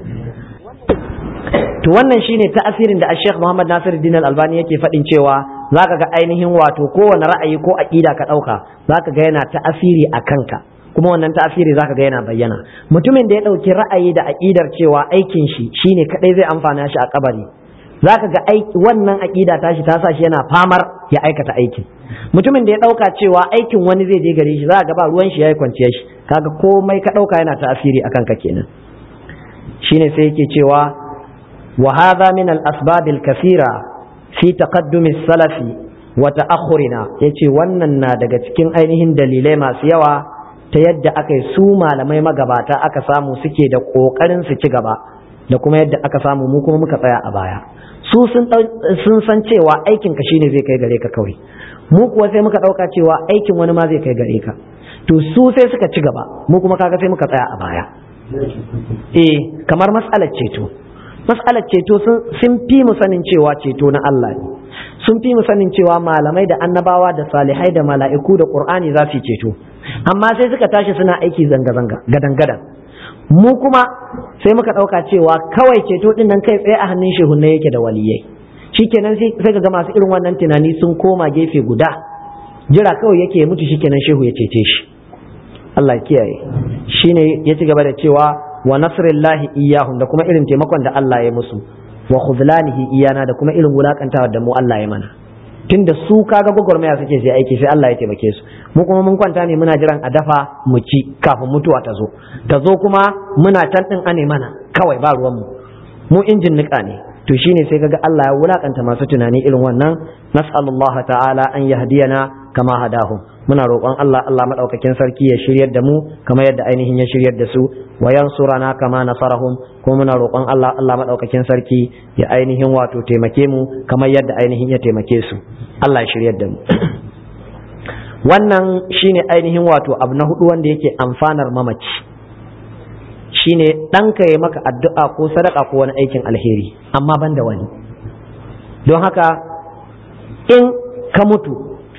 To wannan shine ta'asirin da Sheikh Muhammad Nasiruddin Al-Albani yake faɗin cewa zaka ga ainihin wato kowane ra'ayi ko aqida ka ɗauka zaka ga yana ta'asiri a kanka, kuma wannan ta'asiri zaka ga yana bayyana. Mutumin da ya ɗauki ra'ayi da aqidar cewa aikin shi shine kadai zai amfana shi a kabari, zaka ga wannan aqida tashi ta sa shi yana famar ya aikata aikin. Mutumin da ya ɗauka cewa aikin wani zai je gare shi zaka ga ba ruwan shi yayi kwanciyar shi, kaga komai ka ɗauka yana ta'asiri a kanka kenan. Shine sai yake cewa وهذا من الأسباب الكثيرة في تقدم السلف وتأخرنا yace wannan na daga cikin ainihin dalilai masu yawa ta yadda aka yi su malamai magabata aka samu suke da kokarin su ci gaba da kuma yadda aka samu mu kuma muka tsaya a baya. Su sun san cewa aikin ka shine zai kai gare ka kawai, mu kuwa sai muka dauka cewa aikin wani ma zai kai gare ka. To su sai suka ci gaba, mu kuma kaga sai muka tsaya a baya. Kamar mas'alar ceto. Mas'alar ceto sun fi mu sanin cewa ceto na Allah ne. sun fi mu sanin cewa malamai da annabawa da salihai da mala'iku da qur'ani za su ceto, amma sai suka tashi suna aiki zanga-zanga gadan-gadan. Mu kuma sai muka ɗauka cewa kawai ceto ɗin nan kai tsaye a hannun shehunne yake da waliyai, shikenan sai ka ga masu irin wannan tunani sun koma gefe guda, jira kawai yake mutu shikenan shehu ya cece shi. Allah ya kiyaye. Shine ya ci gaba da cewa wa nasrillahi iyahum, da kuma irin taimakon da Allah ya musu, wa khudlanihi iyana, da kuma irin wulakantawa da mu Allah ya mana. Tunda su kaga gwagwarmaya suke sai aiki, sai Allah ya taimake su. Mu kuma mun kwanta ne muna jiran a dafa mu ci kafin mutuwa ta zo kuma muna can din ane mana kawai ba ruwan mu injin nika ne. To shine sai kaga Allah ya wulakanta masu tunani irin wannan. Nas'alullah ta'ala an yahdiyana kama hadahum, muna roƙon Allah madaukakin sarki ya shiryar da mu kamar yadda ainihin ya shiryar da su, wa yansurana kama nasarahum, kuma muna roƙon Allah madaukakin sarki ya ainihin wato taimake mu kamar yadda ainihin ya taimake su. Allah ya shiryar da mu. Wannan shine ainihin wato abu na hudu wanda yake amfanar mamaci, shine ɗanka ya maka addu'a ko sadaka ko wani aikin alheri, amma ban da wani. Don haka in ka mutu,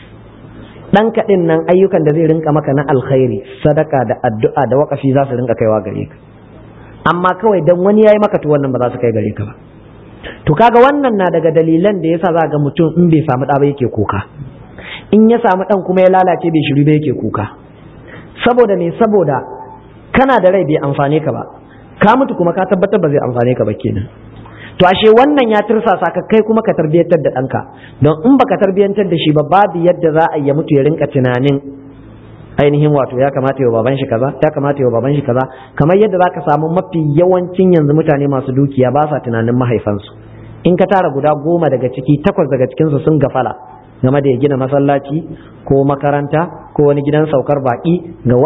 ɗanka ɗin nan ayyukan da zai rinka maka na alkhairi, sadaka da addu'a da waƙafi za su rinka kaiwa gare ka, amma kawai dan wani ya yi maka to wannan ba za su kai gare ka ba. To kaga wannan na daga dalilan da yasa za ga mutum in bai samu ɗa ba yake kuka, in ya samu ɗan kuma ya lalace bai shiri ba yake kuka. Saboda me? Saboda kana da rai bai amfane ka ba, ka mutu kuma ka tabbatar ba zai amfane ka ba kenan. To ashe wannan ya tirsasa ka kai kuma ka tarbiyantar da ɗanka, don in baka tarbiyantar da shi ba babu yadda za a yi mutu ya rinka tunanin ainihin wato ya kamata yau baban shi kaza, ya kamata yau baban shi kaza. Kamar yadda za ka samu mafi yawancin yanzu mutane masu dukiya ba sa tunanin mahaifansu. In ka tara guda 10 daga ciki 8 daga cikinsu sun gafala game da ya gina masallaci ko makaranta ko wani gidan saukar baki ga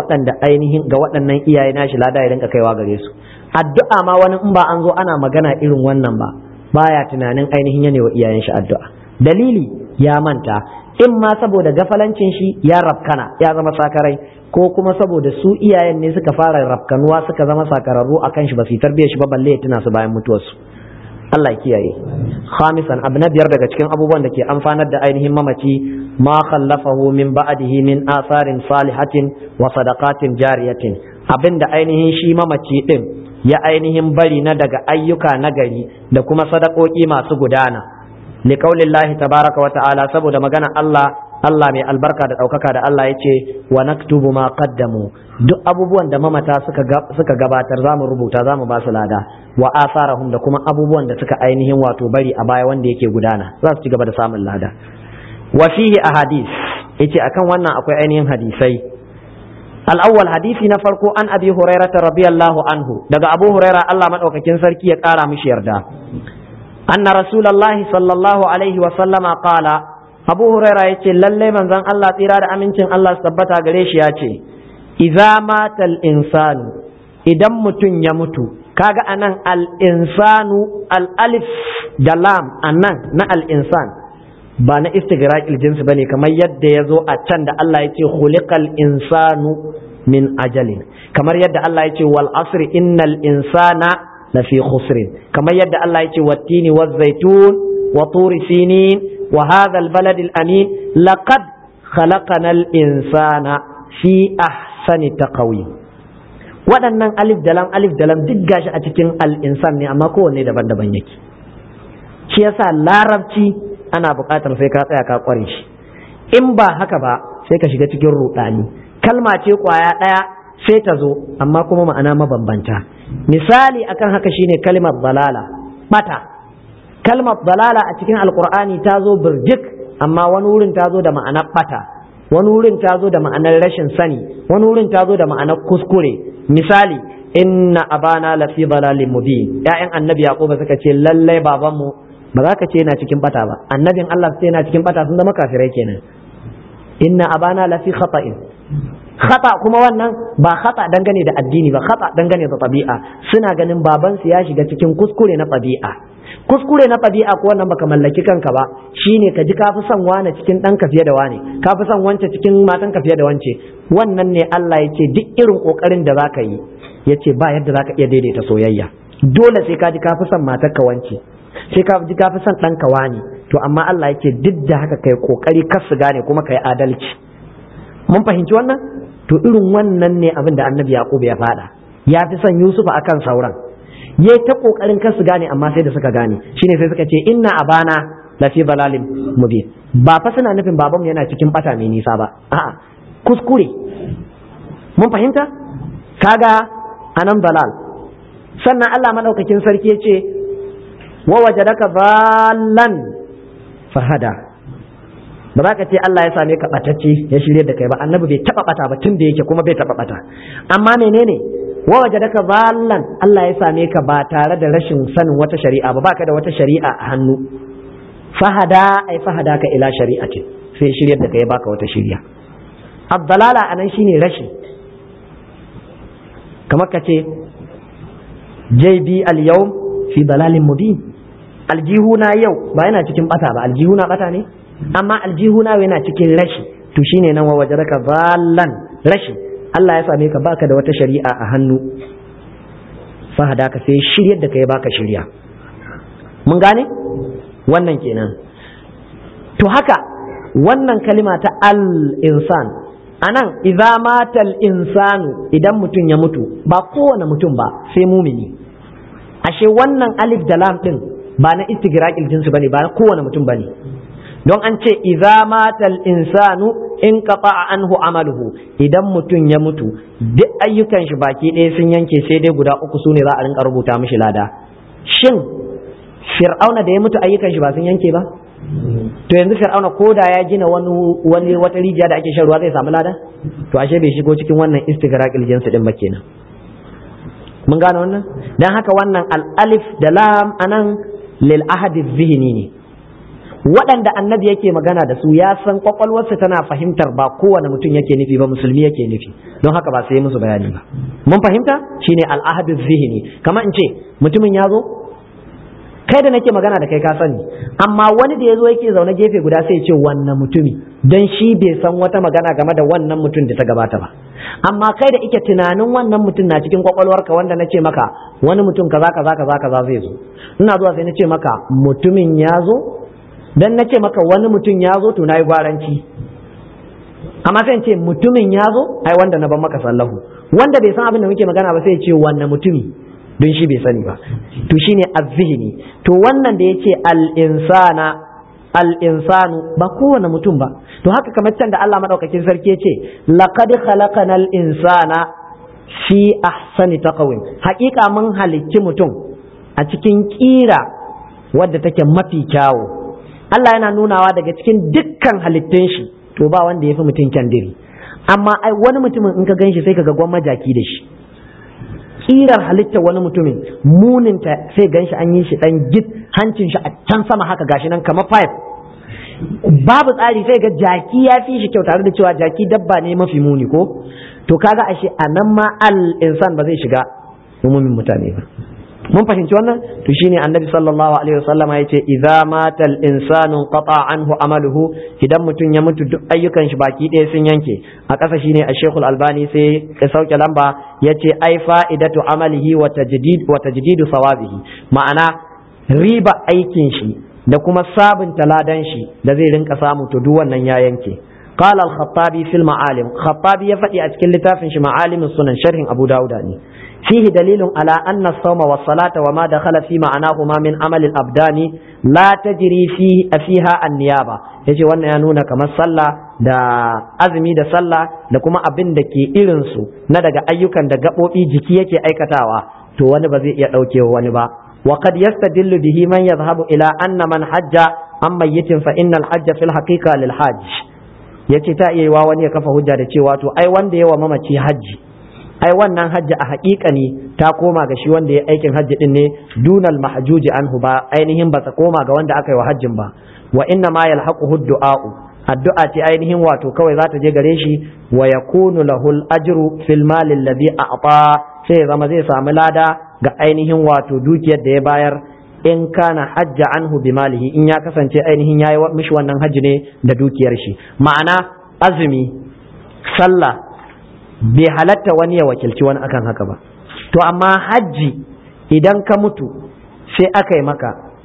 waɗannan iyaye nashi lada ya rinka kaiwa gare su. Addu'a ma wani in ba an zo ana magana irin wannan ba baya tunanin ainihin yana wa iyayen shi addu'a. Dalili ya manta, in ma saboda gafalancin shi ya rafkana ya zama sakarai, ko kuma saboda su iyayen ne suka fara rafkanuwa suka zama sakararru akan shi ba su tarbiyyar shi ba balle ya tuna su bayan mutuwarsu. Allah ya kiyaye. Khamisan, abu na 5 daga cikin abubuwan da ke amfanar da ainihin mamaci, ma khallafahu min ba'dihi min asarin salihatin wa sadaqatin jariyatin, abinda ainihin shi mamaci din ya ainihin bari na daga ayyuka nagari da kuma sadakoki masu gudana. Liqaulillahi tabaraka wa ta'ala, saboda magana Allah mai albarka da ɗaukaka da Allah ya ce, wa naktubu ma qaddamu, duk abubuwan da mamata suka gabatar za mu rubuta, za mu ba su lada, wa asarahum, da kuma abubuwan da suka ainihin wato bari a baya wanda yake gudana za su ci gaba da samun lada. Wa fihi ahadith, yace akan wannan akwai ainihin hadisai. Al-awwal, hadisi na farko, an abi hurairah radiyallahu anhu, daga abu hurairah Allah madaukakin sarki ya kara mishi yarda. Anna rasulullahi sallallahu alaihi wa sallama qala, Abu Huraira ya ce lallai manzon Allah tsira da amincin Allah su tabbata gare shi ya ce, idza matal insanu, idan mutum ya mutu, kaga anan al-insanu, al-alif da lam anan na al-insan ba na istigraqil jinsi bane kamar yadda ya zo a can da Allah ya ce khuliqal insanu min ajalin, kamar yadda Allah ya ce wal asri innal insana lafi khusrin, kamar yadda Allah ya ce wattini waz zaitun wa turi sinin وهذا البلد الأمين لقد خلقنا الإنسان في أحسن تقويم. waɗannan alif dalam duk gashi a cikin al'insan ne, amma kowanne daban-daban yake. Shi yasa larabci ana buƙatar sai ka tsaya ka ƙware shi, in ba haka ba sai ka shiga cikin ruɗani. Kalma ce ƙwaya ɗaya sai ta zo amma kuma ma'ana mabambanta. Misali akan haka shine kalmar balala, bata. Kalmar dalala a cikin alkur'ani ta zo birjik, amma wani wurin ta zo da ma'anar bata, wani wurin ta zo da ma'anar rashin sani, wani wurin ta zo da ma'anar kuskure. Misali, inna abana lafi dalalin mubin, ya'yan annabi yaquba suka ce lallai babanmu, ba za ka ce yana cikin bata ba, annabin Allah sai yana cikin bata sun zama kafirai kenan. Inna abana lafi khata'in, khata kuma wannan ba khata dangane da addini ba, khata dangane da tabi'a, suna ganin babansu ya shiga cikin kuskure na tabi'a. Kuskure na ɗabi'a ko wannan baka mallaki kanka ba, shine ka ji ka fi son wane cikin ɗanka fiye da wane, ka fi son wance cikin matanka fiye da wance. Wannan ne Allah ya ce duk irin ƙoƙarin da zaka yi, ya ce ba yadda zaka iya daidaita soyayya. Dole sai ka ji ka fi son matarka wance, sai ka ji ka fi son ɗanka wane, to amma Allah yake duk da haka kai kokari kar su gane kuma kai adalci. Mun fahimci wannan? To irin wannan ne abin da annabi Yaqub ya faɗa, ya fi son Yusuf akan sauran, yayi ta kokarin kar su gane amma sai da suka gane, shine sai suka ce inna abana lafi balalin mubin. Ba fa suna nufin babanmu yana cikin bata mai nisa ba, a'a kuskure. Mun fahimta? Kaga anan balal. Sannan Allah madaukakin sarki yace wa wajadaka ballan fahada. Ba za ka ce Allah ya same ka batacce ya shirye da kai ba, annabi bai taba bata ba tun da yake kuma bai taba bata. Amma menene wa wajadaka ballan, Allah ya same ka ba tare da rashin sanin wata shari'a ba, baka da wata shari'a a hannu. Fahada ai fahada ka ila shari'atin, sai shiryar da kai baka wata shiriya. Abdalala anan shine rashi, kamar ka ce JB al-yawm fi dalalin mubin, aljihuna yau ba yana cikin bata ba, aljihuna bata ne, amma aljihuna yana cikin rashi. To shine nan wa wajadaka ballan, rashi. Allah ya same ka baka da wata shari'a a hannu, fahada ka sai shiryar da kai baka shiriya. Mun gane wannan kenan. To haka wannan kalima ta al-insan anan, idza mata al-insanu, idan mutum ya mutu, ba kowane mutum ba sai mumini. Ashe wannan alif da lam din ba na istigraqil jinsi bane, ba na kowane mutum bane. Don an ce idza mata al-insanu in qata'a anhu amaluhu, idan mutum ya mutu duk ayyukan shi baki ɗaya sun yanke, sai dai guda uku sune za a rinka rubuta mishi lada. Shin Fir'auna da ya mutu ayyukan shi ba sun yanke ba? To yanzu Fir'auna ko da ya gina wani wata rijiya da ake shan ruwa zai samu lada? To ashe bai shigo cikin wannan istighraqil jinsi din ba kenan. Mun gane wannan? Dan haka wannan al-alif da lam anan lil ahadi zihni ne. Waɗanda annabi yake magana da su ya san kwakwalwarsa tana fahimtar ba kowane mutum yake nufi ba, musulmi yake nufi, don haka ba sai musu bayani ba. Mun fahimta? Shine al-ahadi zihni. Kamar in ce mutumin ya zo, kai da nake magana da kai ka sani, amma wani da ya zo yake zaune gefe guda sai ya ce wannan mutumi, don shi bai san wata magana game da wannan mutum da ta gabata ba. Amma kai da ike tunanin wannan mutum na cikin kwakwalwarka, wanda na ce maka wani mutum kaza kaza kaza kaza zai zo, ina zuwa sai na ce maka mutumin ya zo, dan na ce maka wani mutum ya zo to na yi gwaranci. Amma sai in ce mutumin ya zo, ai wanda na ban maka sallahu, wanda bai san abin da muke magana ba sai ya ce wannan mutumi, don shi bai sani ba. To shine az-zihni. To wannan da yace al-insanu ba kowane mutum ba. To haka kamar can da Allah madaukakin sarki yace laqad khalaqanal insana fi ahsani taqwim, haƙiƙa mun halicci mutum a cikin kira wadda take mafi kyawu. Allah yana nunawa daga cikin dukkan halittun shi to ba wanda yafi mutum kyandiri, amma ai wani mutumin in ka ganshi sai kaga gwamma jaki da shi. Kirar halittar wani mutumin muninta sai ganshi an yi shi dan git, hancin shi a can sama haka gashi nan kamar pipe, babu tsari, sai ga jaki ya fi shi kyau, tare da cewa jaki dabba ne mafi muni ko. To kaga ashe anan ma al-insan ba zai shiga umumin mutane ba. Mun fahimci wannan? To shine annabi sallallahu alaihi wasallama yace idza mata al-insanu qata anhu amaluhu, idan mutum ya mutu duk ayyukan shi baki ɗaya sun yanke. A ƙasa shine Sheikh Al-Albani sai ya sauke lamba yace ai fa'idatu amalihi wa tajdidu sawabihi, ma'ana riba aikin shi da kuma sabunta ladan shi da zai rinka samu, to duk wannan ya yanke. قال الخطابي في المعالم، خطابي يفتي أتكلم لتافن معالم السنن شرح أبو داود فيه دليل على أن الصوم والصلاة وما دخل في معناهما من عمل الأبدان لا تجري فيها النيابة. يجي وانا ينون كما صلى دا أزمي دا صلى دا كما أبن دا كي إلنسو ندق أيوكا دا قبو إيجيكي أي كتاوة تو وانا بزي يأوكي وانبا. وقد يستدل به من يذهب إلى أن من حج عن ميت فإن الحج في الحقيقة للحاج. yace ta iya yiwa wani ya kafa hujja da cewa to ai wanda yawa mamaci hajji, ai wannan hajji a haƙiƙa ne ta koma ga shi wanda ya aikin hajji din ne, dunal mahjuji anhu, ba ainihin ba ta koma ga wanda aka yi wa hajjin ba. Wa inna ma yalhaquhu du'a'u, addu'a ce ainihin wato kawai za ta je gare shi, wa yakunu lahu al-ajru fil mal alladhi a'ta, sai zama zai samu lada ga ainihin wato dukiyar da ya bayar, in kana hajja anhu bi malihi, in ya kasance ainihin yayi mishi wannan hajji ne da dukiyar shi. Ma'ana azumi, sallah bai halatta wani ya wakilci wani akan haka ba. To amma hajji idan ka mutu sai aka yi maka,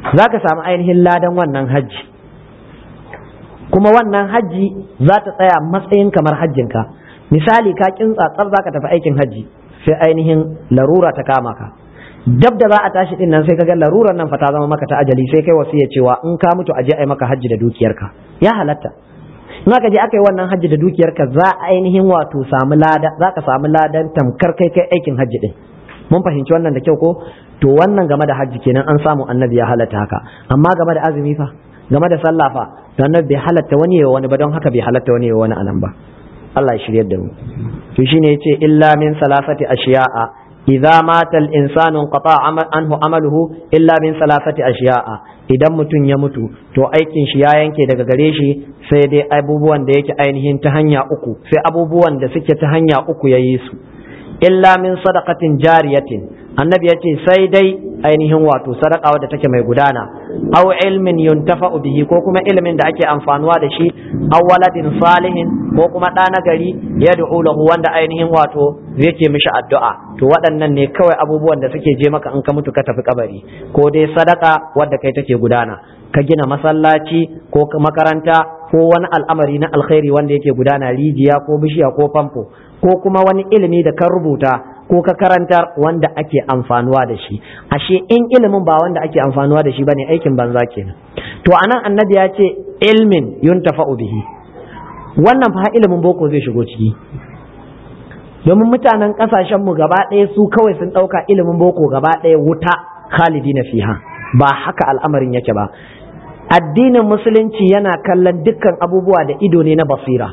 za ka samu ainihin ladan wannan hajji, kuma wannan hajji za ta tsaya matsayin kamar hajjinka. Misali ka kintsa tsar za ka tafi aikin hajji, sai ainihin larura ta kama ka, dab da za a tashi din nan sai ka ga larurar nan fa ta zama maka ta ajali, sai kai wasiya cewa in ka mutu aje ai maka hajji da dukiyarka. Ya halatta in aka je aka yi wannan hajji da dukiyarka, za a ainihin wato samu lada, za ka samu ladan tamkar kai aikin hajji din. Mun fahimci wannan da kyau ko? To wannan game da hajji kenan an samu annabi ya halatta haka. Amma game da azumi fa, game da sallah fa, to annabi bai halatta wani yawa wani ba, don haka bai halatta wani yawa wani anan ba. Allah ya shiryar da mu. To shine yace illa min salasati ashiya'a idza mata al-insanu qata'a anhu amaluhu illa min salasati ashiya'a. Idan mutum ya mutu to aikin shi ya yanke daga gare shi, sai dai abubuwan da yake ainihin ta hanya uku, sai abubuwan da suke ta hanya uku yayi su. Illa min sadaqatin jariyatin, annabi ya ce sai dai ainihin wato sadaka wadda take mai gudana, aw ilmin yuntafa'u bihi, ko kuma ilimin da ake amfanuwa da shi, aw waladin salihin, ko kuma ɗa na gari yad'u lahu, wanda ainihin wato yake mishi addu'a. To waɗannan ne kawai abubuwan da suke je maka in ka mutu ka tafi kabari, ko dai sadaka wadda kai take gudana, ka gina masallaci ko makaranta ko wani al'amari na alkhairi wanda yake gudana, rijiya ko bishiya ko famfo, ko kuma wani ilimi da ka rubuta ko ka karantar wanda ake amfanuwa da shi. Ashe in ilimin ba wanda ake amfanuwa da shi bane, aikin banza kenan. To anan annabi ya ce ilmin yuntafa'u bihi, wannan fa ilimin boko zai shigo ciki, domin mutanen kasashen mu gaba ɗaya su kawai sun ɗauka ilimin boko gaba ɗaya wuta khalidina fiha. Ba haka al'amarin yake ba. Addinin musulunci yana kallon dukkan abubuwa da ido ne na basira.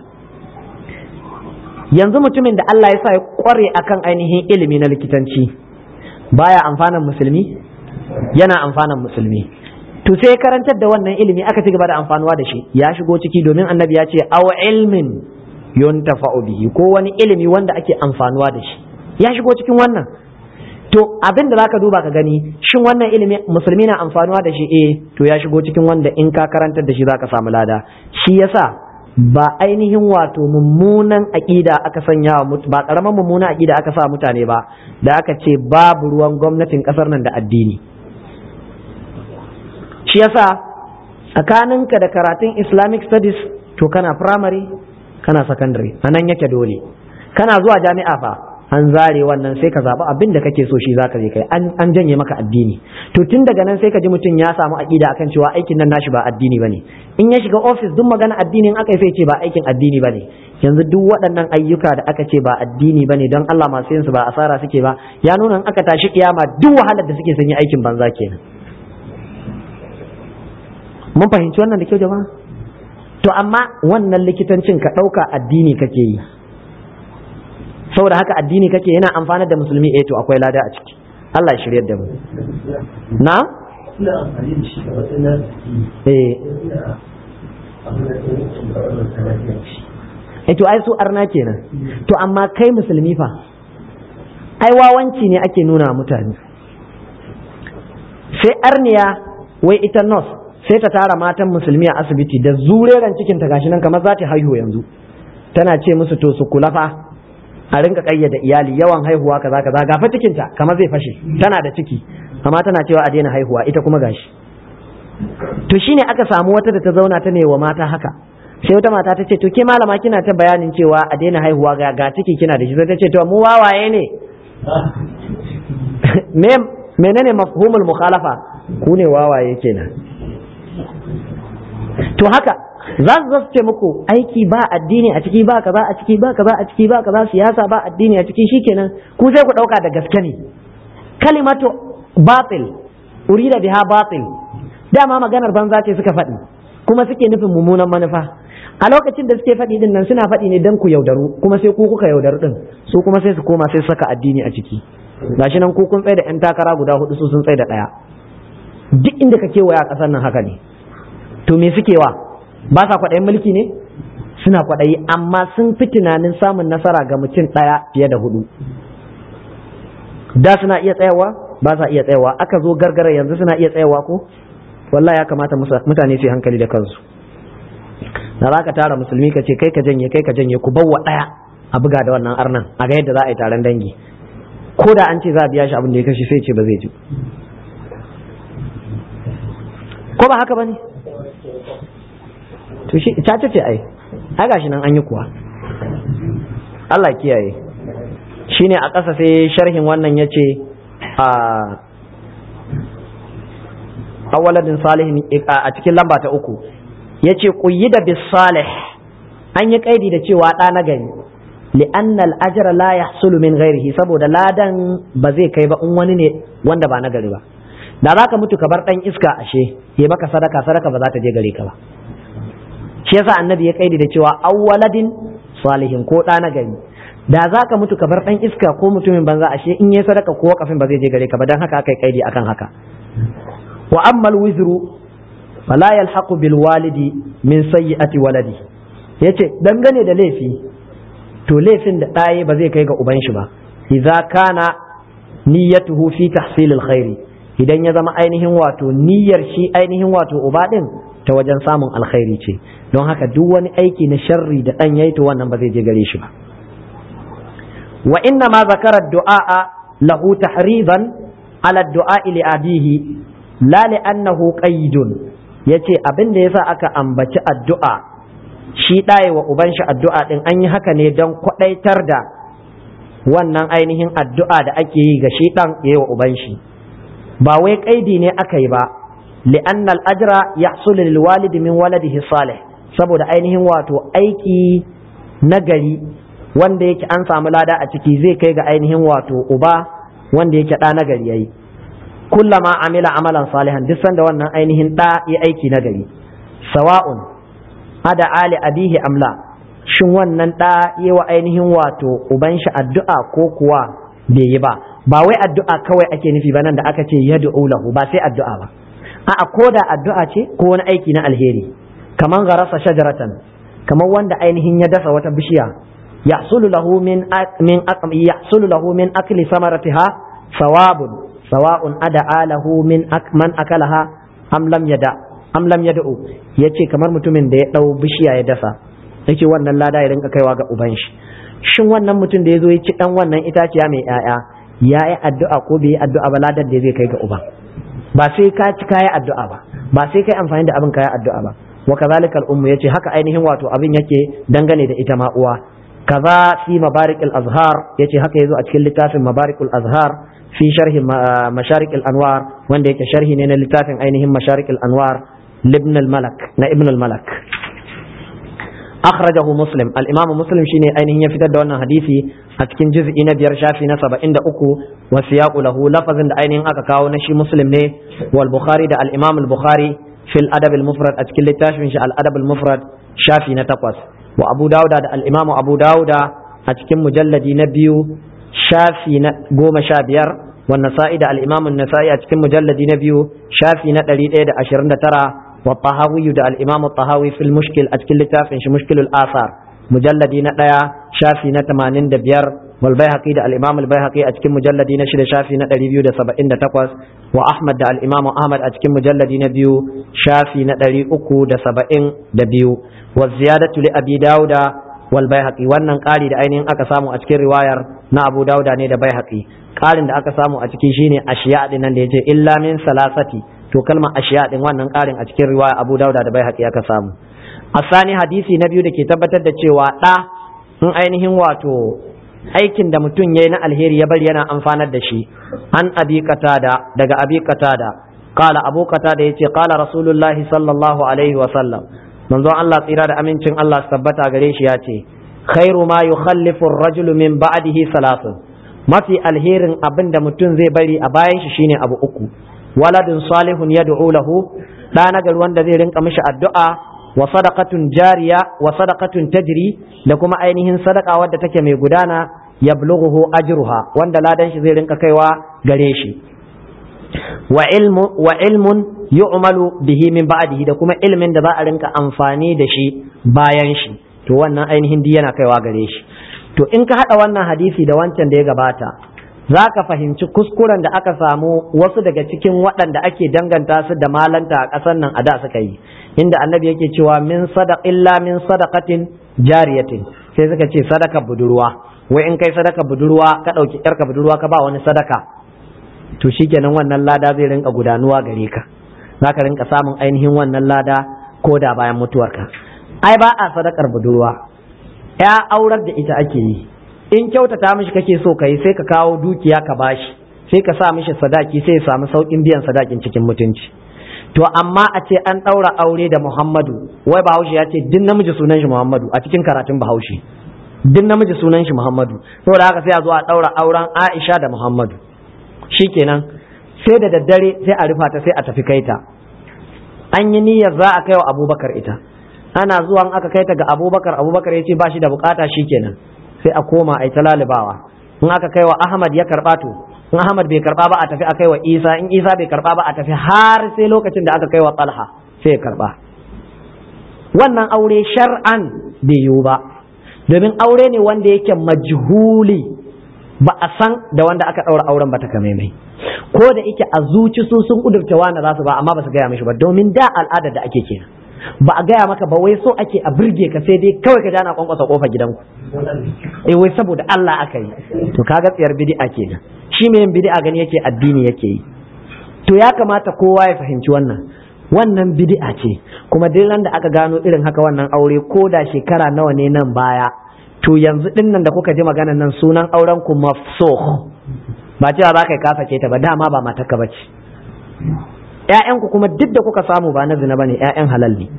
Yanzu mutumin da Allah ya sa ya kware akan ainihin ilimi na likitanci baya amfanan musulmi, yana amfanan musulmi. To sai karantar da wannan ilimi aka ci gaba da amfanuwa da shi, ya shigo ciki, domin annabi ya ce aw ilmin yuntafa'u bihi, ko wani ilimi wanda ake amfanuwa da shi, ya shigo cikin wannan. To abin da zaka duba ka gani, shin wannan ilimi musulmi na amfanuwa da shi? To ya shigo cikin wanda in ka karantar da shi zaka samu lada. Shi yasa ba ainihin wato mummunan aƙida aka sanya wa ba ƙaramin mummunan aƙida aka sa mutane ba, da aka ce babu ruwan gwamnatin ƙasar nan da addini. Shi yasa tsakaninka da karatun Islamic studies, to kana primary kana secondary, anan yake dole. Kana zuwa jami'a fa an zare wannan, sai ka zaɓi abin da kake so shi zaka je kai, an janye maka addini. To tun daga nan sai ka ji mutum ya samu aƙida akan cewa aikin nan nashi ba addini bane. In ya shiga office duk magana addinin aka yi sai ce ba aikin addini bane. Yanzu duk waɗannan ayyuka da aka ce ba addini bane, don Allah masu yin su ba asara suke ba, ya nuna in aka tashi kiyama duk wahalar da suke sun yi aikin banza kenan. Mun fahimci wannan da kyau jama'a? To amma wannan likitancin ka ɗauka addini kake yi, saboda haka addini kake yana amfanar da musulmi, to akwai lada a ciki. Allah ya shiryar da mu. Na? Ina amfani da shi a matsayin to ai su arna kenan. To amma kai musulmi fa, ai wawanci ne ake nuna mutane. Sai arniya wai ita nurse sai ta tara matan musulmi a asibiti da zureren cikin ta gashi nan kamar za ta haihu yanzu, tana ce musu to su kula fa, a rinka kayyada iyali, yawan haihuwa kaza kaza, gafa cikinta kamar zai fashe, tana da ciki amma tana cewa a daina haihuwa, ita kuma gashi. To shine aka samu wata da ta zauna ta ne wa mata haka, sai wata mata ta ce to ke malama kina ta bayanin cewa a daina haihuwa ga ciki kina da shi, sai ta ce to mu wawaye ne. Menene mafhumul mukhalafa? Ku ne wawaye kenan. To haka za su ce muku aiki ba addini a ciki, ba kaza a ciki, ba kaza a ciki, ba kaza, siyasa ba addini a ciki, shikenan ku sai ku dauka da gaske ne. Kalimatu batil urida biha batil, dama maganar banza ce suka faɗi, kuma suke nufin mummunan manufa. A lokacin da suke faɗi din nan suna faɗi ne dan ku yaudaru, kuma sai ku kuka yaudaru din, su kuma sai su koma sai saka addini a ciki. Gashi nan ku kun tsaye da 'yan takara guda 4, su sun tsaye da 1. Duk inda ka kewaya a ƙasar nan haka ne. To me suke wa? Ba sa kwaɗayin mulki ne? Suna kwaɗayi, amma sun fi tunanin samun nasara ga mutum ɗaya fiye da 4. Da suna iya tsayawa? Ba sa iya tsayawa. Aka zo gargara yanzu suna iya tsayawa ko? Wallahi ya kamata mutane su yi hankali da kansu. Da za ka tara musulmi ka ce kai ka janye ku bawa ɗaya a buga da wannan arnan, a ga yadda za a yi taron dangi. Ko da an ce za a biya shi abin da ya kashe sai ce ba zai ji. ba haka bane to shi ta ce ai gashi nan an yi kuwa Allah kiyaye shine a ƙasa sai sharhin wannan yace a waladin salihin a cikin lamba ta 3 yace quyida bis salih an yi kaidi da cewa ɗa na gari li'anna al-ajra la yahsulu min ghairihi saboda ladan ba zai kai ba in wani ne wanda ba na gari ba da zaka mutu ka bar dan iska ashe ya maka sadaka ba za ta je gare ka ba shi yasa annabi ya kaidi da cewa awwaladin salihin ko ɗa na gari da zaka mutu ka bar dan iska ko mutumin banza ashe in yayi sadaka ko wakafin ba zai je gare ka ba dan haka aka kaidi akan haka wa amma al-wizru fala yalhaqu bil walidi min sayyi'ati waladi yace dangane da laifi to laifin da ɗaye ba zai kai ga uban shi ba idza kana niyyatuhu fi tahsil alkhairi idan ya zama ainihin wato niyyar shi ainihin wato uba din ta wajen samun alkhairi ce don haka duk wani aiki na sharri da dan yayi to wannan ba zai je gare shi ba wa inna ma zakara du'a lahu tahriban ala du'a li abihi la li annahu qaidun yace abin da yasa aka ambaci addu'a shi ɗaye wa uban shi addu'a ɗin an yi haka ne don kwaɗaitar da wannan ainihin addu'a da ake yi ga shi ɗan ya yi wa uban shi ba wai ƙaidi ne aka yi ba li'anna al'ajira ya sulu lil walidi min waladihi salih saboda ainihin wato aiki nagari wanda yake an samu lada a ciki zai kai ga ainihin wato uba wanda yake ɗa nagari yayi kullama amila amalan salihan duk sanda wannan ainihin ɗa ya aiki nagari sawa'un ada ali abihi amla shin wannan da yi wa ainihin wato uban shi addu'a ko kuwa bai yi ba wai addu'a kawai ake nufi ba nan da aka ce yad'u lahu ba sai addu'a ba a'a ko da addu'a ce ko wani aiki na alheri kaman garasa shajaratan kaman wanda ainihin ya dasa wata bishiya yahsulu lahu min akli samaratiha sawa'un ada lahu min man akalaha am lam yad'u yace kamar mutumin da ya dau bishiya ya dasa yake wannan lada ya rinka kaiwa ga uban shi shin wannan mutum da yazo ya ci dan wannan itaciya mai yaya yayi addu'a ko bai yi addu'a ba ladar da zai kai ga uban ba sai ka ci kai addu'a ba sai kai amfani da abin kai addu'a ba wa kazalikal ummu yace haka ainihin wato abin yake dangane da ita ma uwa kaza fi mabarikil azhar yace haka yazo a cikin littafin mabarikul azhar fi sharhi masharikil anwar wanda yake sharhi ne na littafin ainihin masharikil anwar لابن الملك ابن الملك أخرجه مسلم الإمام مسلم شيني أين يفتد دون حديثي أتكين جزء نبير شافي نسبة عند أكو وسياق له لفظ أين أكاكاو نشي مسلم نه والبخاري ده الإمام البخاري في الأدب المفرد أتكين لتاشفين الأدب المفرد شافي نتقوس وأبو داود ده الإمام أبو داود أتكين مجلد نبيو شافي قوم شابير والنسائي ده الإمام النسائي أتكين مجلد نبيو شافي نتريد ده أشرين ترى والطهاوي ده الإمام الطهاوي في المشكل أتكل لتافن مشكل الآثار مجلدين نتايا شافي نتمانين دبير والبيهقي ده الإمام البيهقي أتكل مجلدين شد شافي نتريبيو ده سبعين ده تقوس وأحمد ده الإمام أحمد أتكل مجلدين بيو شافي نتري أكو ده سبعين دبيو والزيادة لأبي داود والبيهقي wannan ƙari da ainihin aka samu a cikin riwayar na Abu Dawud ne da Baihaqi ƙarin da aka samu a cikin shine ashiya din nan da yace illa min salasati to kalmar ashiya din wannan ƙarin a cikin riwaya Abu Dawud da Baihaqi aka samu asani hadisi na biyu da ke tabbatar da cewa da in ainihin wato aikin da mutum yayi na alheri ya bari yana amfanar da shi an abi qatada daga abi qatada qala abu qatada yace qala rasulullahi sallallahu alaihi wa sallam manzon Allah tsira da amincin Allah su tabbata gare shi ya ce khairu ma yukhallifu ar-rajulu min ba'dihi salatun mafi alherin abin da mutum zai bari a bayan shi shine abu uku waladun salihun yad'u lahu da na gari wanda zai rinka mishi addu'a wa sadaqatun jariya wa sadaqatun tajri da kuma ainihin sadaka wadda take mai gudana yablughu ajruha wanda ladan shi zai rinka kaiwa gare shi wa ilmun yu'malu bihi min ba'dihi da kuma ilmin da za a rinka amfani da shi bayan shi to wannan ainihin di yana kaiwa gare shi to in ka hada wannan hadisi da wancan da ya gabata za ka fahimci kuskuren da aka samu wasu daga cikin waɗanda ake danganta su da malanta a ƙasar nan a da suka yi inda annabi yake cewa min sadaqatin jariyatin sai suka ce sadaka budurwa wai in kai sadaka budurwa ka ɗauki ƴarka budurwa ka ba wani sadaka to shikenan wannan lada zai rinka gudanuwa gare ka za ka rinka samun ainihin wannan lada ko da bayan mutuwarka. Ai ba a sadakar budurwa, ya aurar da ita ake yi. In kyautata mishi kake so ka yi sai ka kawo dukiya ka bashi, sai ka sa mishi sadaki sai ya samu sauƙin biyan sadakin cikin mutunci. To amma a ce an ɗaura aure da Muhammadu, wai Bahaushe ya ce duk namiji sunan shi Muhammadu a cikin karatun Bahaushe, duk namiji sunan shi Muhammadu, saboda haka sai a zo a ɗaura auren Aisha da Muhammadu. Shikenan sai da daddare sai a rufa ta sai a tafi kaita. An yi niyyar za a kai wa Abubakar ita, ana zuwa aka kaita ga Abubakar, Abubakar ya ce ba shi da bukata, shikenan sai a koma a yi ta lalibawa. In aka kai wa Ahmad ya karɓa to, in Ahmad bai karba ba a tafi a kai wa Isa, in Isa bai karba ba a tafi har sai lokacin da aka kai wa Talha sai ya karba. Wannan aure shar'an bai yiwu ba, domin aure ne wanda yake majhuli, ba a san da wanda aka ɗaura auren ba ta kamaimai, ko da yake a zuci su sun kudurta wani za su ba amma ba su gaya mishi ba, domin da al'adar da ake kenan ba a gaya maka ba, wai so ake a burge ka sai dai kawai ka jana kwankwasa kofar gidanku, wai saboda Allah aka yi. To kaga tsiyar bid'a kenan, shi mai yin bid'a gani yake addini yake yi. To ya kamata kowa ya fahimci wannan bid'a ce, kuma duk ran da aka gano irin haka wannan aure ko da shekara nawa ne nan baya, to yanzu din nan da kuka ji maganan nan sunan auren ku mafsukh, ba cewa za ka yi kasa ce ta ba, dama ba matarka ba ce. ƴaƴanku kuma duk da kuka samu ba na zina bane, ƴaƴan halal ne.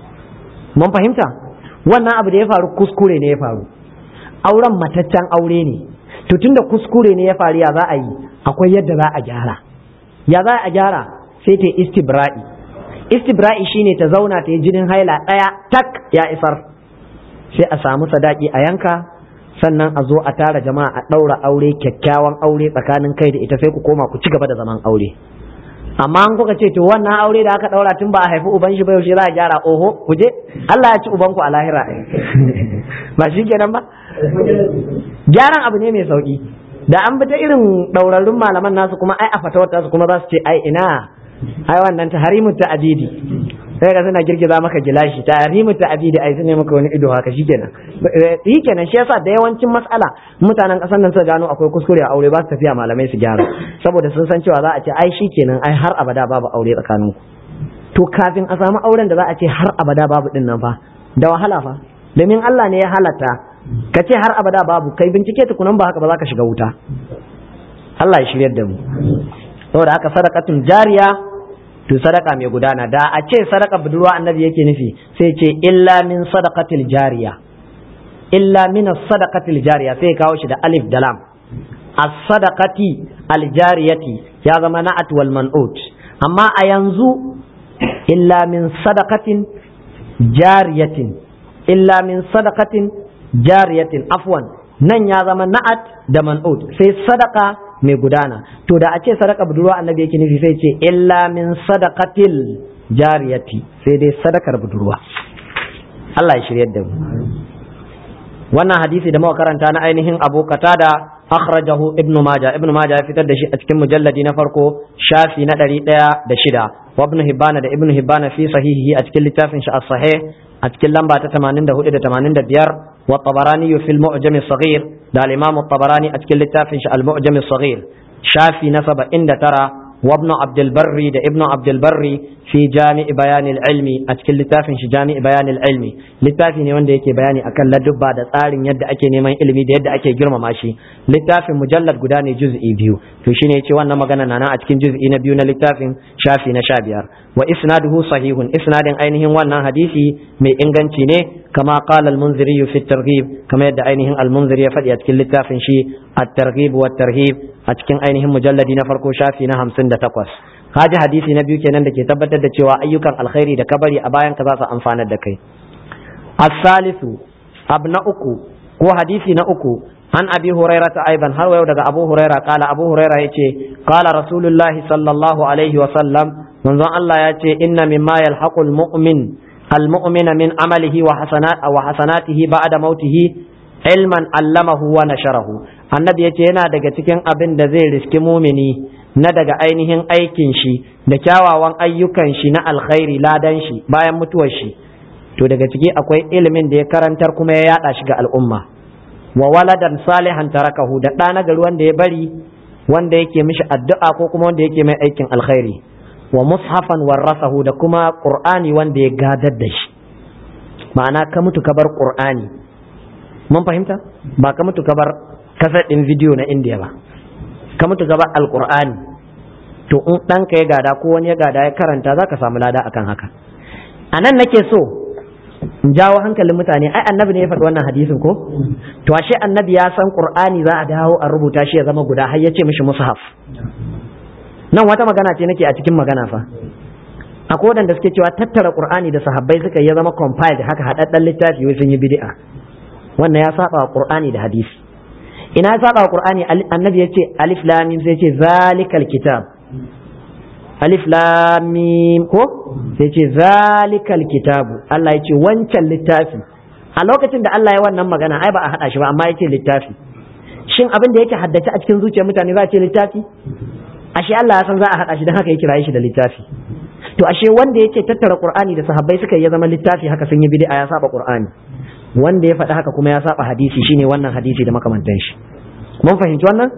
Mun fahimta? Wannan abu da ya faru kuskure ne ya faru, auren mataccen aure ne. To tunda kuskure ne ya faru, ya za a yi? Akwai yadda za a gyara. Ya za a gyara? Sai ta istibra'i. Istibra'i shine ta zauna ta yi jinin haila ɗaya tak ya isar, sai a samu sadaki a yanka, sannan a zo a tara jama'a a ɗaura aure, kyakkyawan aure tsakanin kai da ita, sai ku koma ku ci gaba da zaman aure. Amma an kuka ce to wannan aure da aka ɗaura tun ba a haifi uban shi ba, yaushe za a gyara? Oho, ku je Allah ya ci ubanku a lahira ba shi kenan ba. Gyaran abu ne mai sauki, da an bi ta irin ɗaurarrun malaman nasu kuma ai a fatawar tasu kuma za su ce ai ina, ai wannan ta harimu ta abidi, sai ga suna girgiza maka gilashi, ta harimu ta abidi, ai sune maka wani ido haka, shikenan shikenan. Shi yasa da yawancin mas'ala mutanen ƙasar nan suka gano akwai kuskure a aure, ba su tafiya malamai su gyara, saboda sun san cewa za a ce ai shikenan, ai har abada babu aure tsakaninku. To kafin a samu auren da za a ce har abada babu din nan fa da wahala fa, domin Allah ne ya halatta. Ka ce har abada babu, kai bincike tukunan, ba haka ba za ka shiga wuta. Allah ya shiryar da mu. Saboda haka sadaqatul jariya, to sadaka mai gudana. Da a ce sadaka budurwa annabi yake nufi, sai ce illa min sadaqatil jariya, illa min sadaqatil jariya, sai kawo shi da alif da lam. As-sadaqati al-jariyati ya zama na'at wal man'ut. Amma a yanzu illa min sadaqatin jariyatin, illa min sadaqatin jariyatin, afwan, nan ya zama na'at da man'ut, sai sadaka mai gudana. To da a ce sadaka budurwa annabi yake nufi, sai ce illa min sadaqatil jariyati, sai dai sadakar budurwa. Allah ya shiryar da mu. Wannan hadisi da muka karanta na ainihin Abu Qatada, akhrajahu Ibn Majah ya fitar da shi a cikin mujalladi na farko shafi na 106, wa Ibn Hibban da Ibn Hibban fi sahihihi a cikin littafin shi as-sahih a cikin lamba ta 84 da 85, wa Tabarani fi al-Mu'jam as-Saghir da al-Imam at-Tabarani a cikin littafin shi al-Mu'jam as-Saghir shafi na 79, wa Ibn Abd al-Barri da Ibn Abd al-Barri fi Jami' Bayan al-Ilmi a cikin littafin shi Jami' Bayan al-Ilmi. Littafi ne wanda yake bayani akan ladubba da tsarin yadda ake neman ilimi da yadda ake girmama shi. Littafin mujallad guda ne, juz'i 2. To shine yace wannan magana na nan a cikin juz'i na 2 na littafin shafi na 15. Wa isnaduhu sahihun, isnadin ainihin wannan hadisi mai inganci ne, kama qala al-Munziri fi at-Targhib, kama yadda ainihin al-Munziri ya faɗi a cikin littafin shi at-Targhib wa at-Tarhib a cikin ainihin mujalladi na farko shafi na 58. Haji hadisi na biyu kenan da ke tabbatar da cewa ayyukan alkhairi da kabari a bayan ka za su amfanar da kai. As-salisu, abu na uku ko hadisi na uku, an abi huraira ta aiban, har yau daga abu huraira kala, abu huraira yace kala rasulullahi sallallahu alaihi wa sallam, manzon Allah ya ce inna mimma yalhaqul mu'min al-mu'mina min amalihi wa hasanatihi ba'da mautihi ilman allamahu wa nasharahu. Annabi yace yana daga cikin abin da zai riski mumini na daga ainihin aikin shi da kyawawan ayyukan shi na alkhairi, ladan shi bayan mutuwar shi, to daga ciki akwai ilimin da ya karantar kuma ya yada shi ga al'umma. Wa waladan salihan tarakahu, da ɗa na gari wanda ya bari, wanda yake mishi addu'a ko kuma wanda yake mai aikin alkhairi. wa mushafan warasahu da kuma qur'ani wanda ya gadar da shi, ma'ana ka mutu ka bar qur'ani, mun fahimta, ba ka mutu ka bar kasar din video na India ba, ka mutu ka bar alqur'ani, to in ɗanka ya gada ko wani ya gada ya karanta za ka samu lada akan haka. A nan nake so in jawo hankalin mutane, ai annabi ne ya faɗi wannan hadisin ko, to ashe annabi ya san qur'ani za a dawo a rubuta shi ya zama guda, har ya ce mishi mushaf. Nan wata magana ce nake a cikin magana fa, akwai wadanda suke cewa tattara qur'ani da sahabbai suka ya zama compiled haka haɗaɗɗen littafi wai sun yi bid'a. Wannan ya saba wa qur'ani da hadisi. Ina ya saba wa qur'ani? Annabi ya ce alif lam mim, sai ya ce zalikal kitab, alif lam mim ko, sai ya ce zalikal kitabu, Allah ya ce wancan littafi. A lokacin da Allah ya wannan magana ai ba a hada shi ba, amma ya ce littafi. Shin abin da yake haddace a cikin zuciyar mutane za a ce littafi? Ashe Allah ya san za a hada shi, dan haka ya kira shi da littafi. To ashe wanda yake tattara qur'ani da sahabbai suka ya zama littafi, haka sun yi bid'a, ya saba qur'ani. Wanda ya faɗi haka kuma ya saba hadisi, shine wannan hadisi da makamantan shi. Mun fahimci wannan?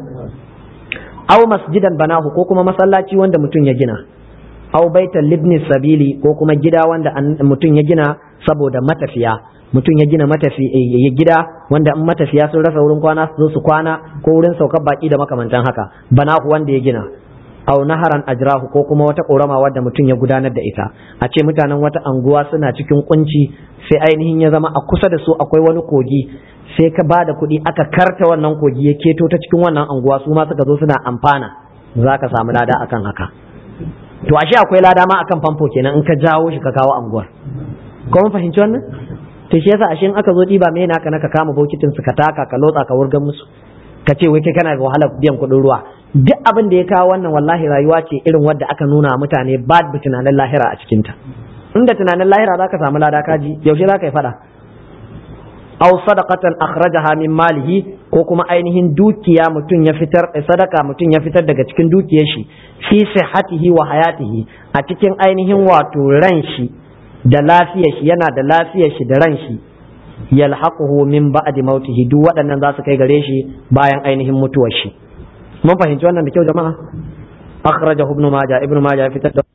Aw masjidan banahu, ko kuma masallaci wanda mutum ya gina, aw baital libni sabili, ko kuma gida wanda mutum ya gina saboda matafiya, mutum ya gina ya gida wanda in matafiya sun rasa wurin kwana su zo su kwana, ko wurin saukar baki da makamantan haka, banahu wanda ya gina. Aw naharan ajrahu, ko kuma wata korama wadda mutum ya gudanar da ita. A ce mutanen wata anguwa suna cikin kunci, sai ainihin ya zama a kusa da su akwai wani kogi, sai ka ba da kuɗi aka karta wannan kogi ya keto ta cikin wannan anguwa, su ma suka zo suna amfana, za ka samu lada akan haka. To ashe akwai lada ma akan famfo kenan in ka jawo shi ka kawo anguwar. Ko mun fahimci wannan? To shi yasa ashe in aka zo ɗiba me naka na ka kama bokitin su ka taka ka lotsa ka wurgan musu, ka ce wai kai kana da wahalar biyan kuɗin ruwa. Duk abin da ya kawo wannan wallahi rayuwa ce irin wadda aka nuna mutane ba da tunanin lahira a cikinta. Inda tunanin lahira za ka samu lada kaji, yaushe za ka yi fada? Aw sadaqatan akhrajaha min malihi, ko kuma ainihin dukiya mutum ya fitar, sadaka mutum ya fitar daga cikin dukiyar shi, fi sihhatihi wa hayatihi, a cikin ainihin wato ran shi da lafiyar shi, yana da lafiyar shi da ran shi, yalhaquhu min ba'di mautihi, duk waɗannan za su kai gare shi bayan ainihin mutuwar shi. Mun fahimci wannan da kyau jama'a? Akhrajahu ibn Majah ya fitar da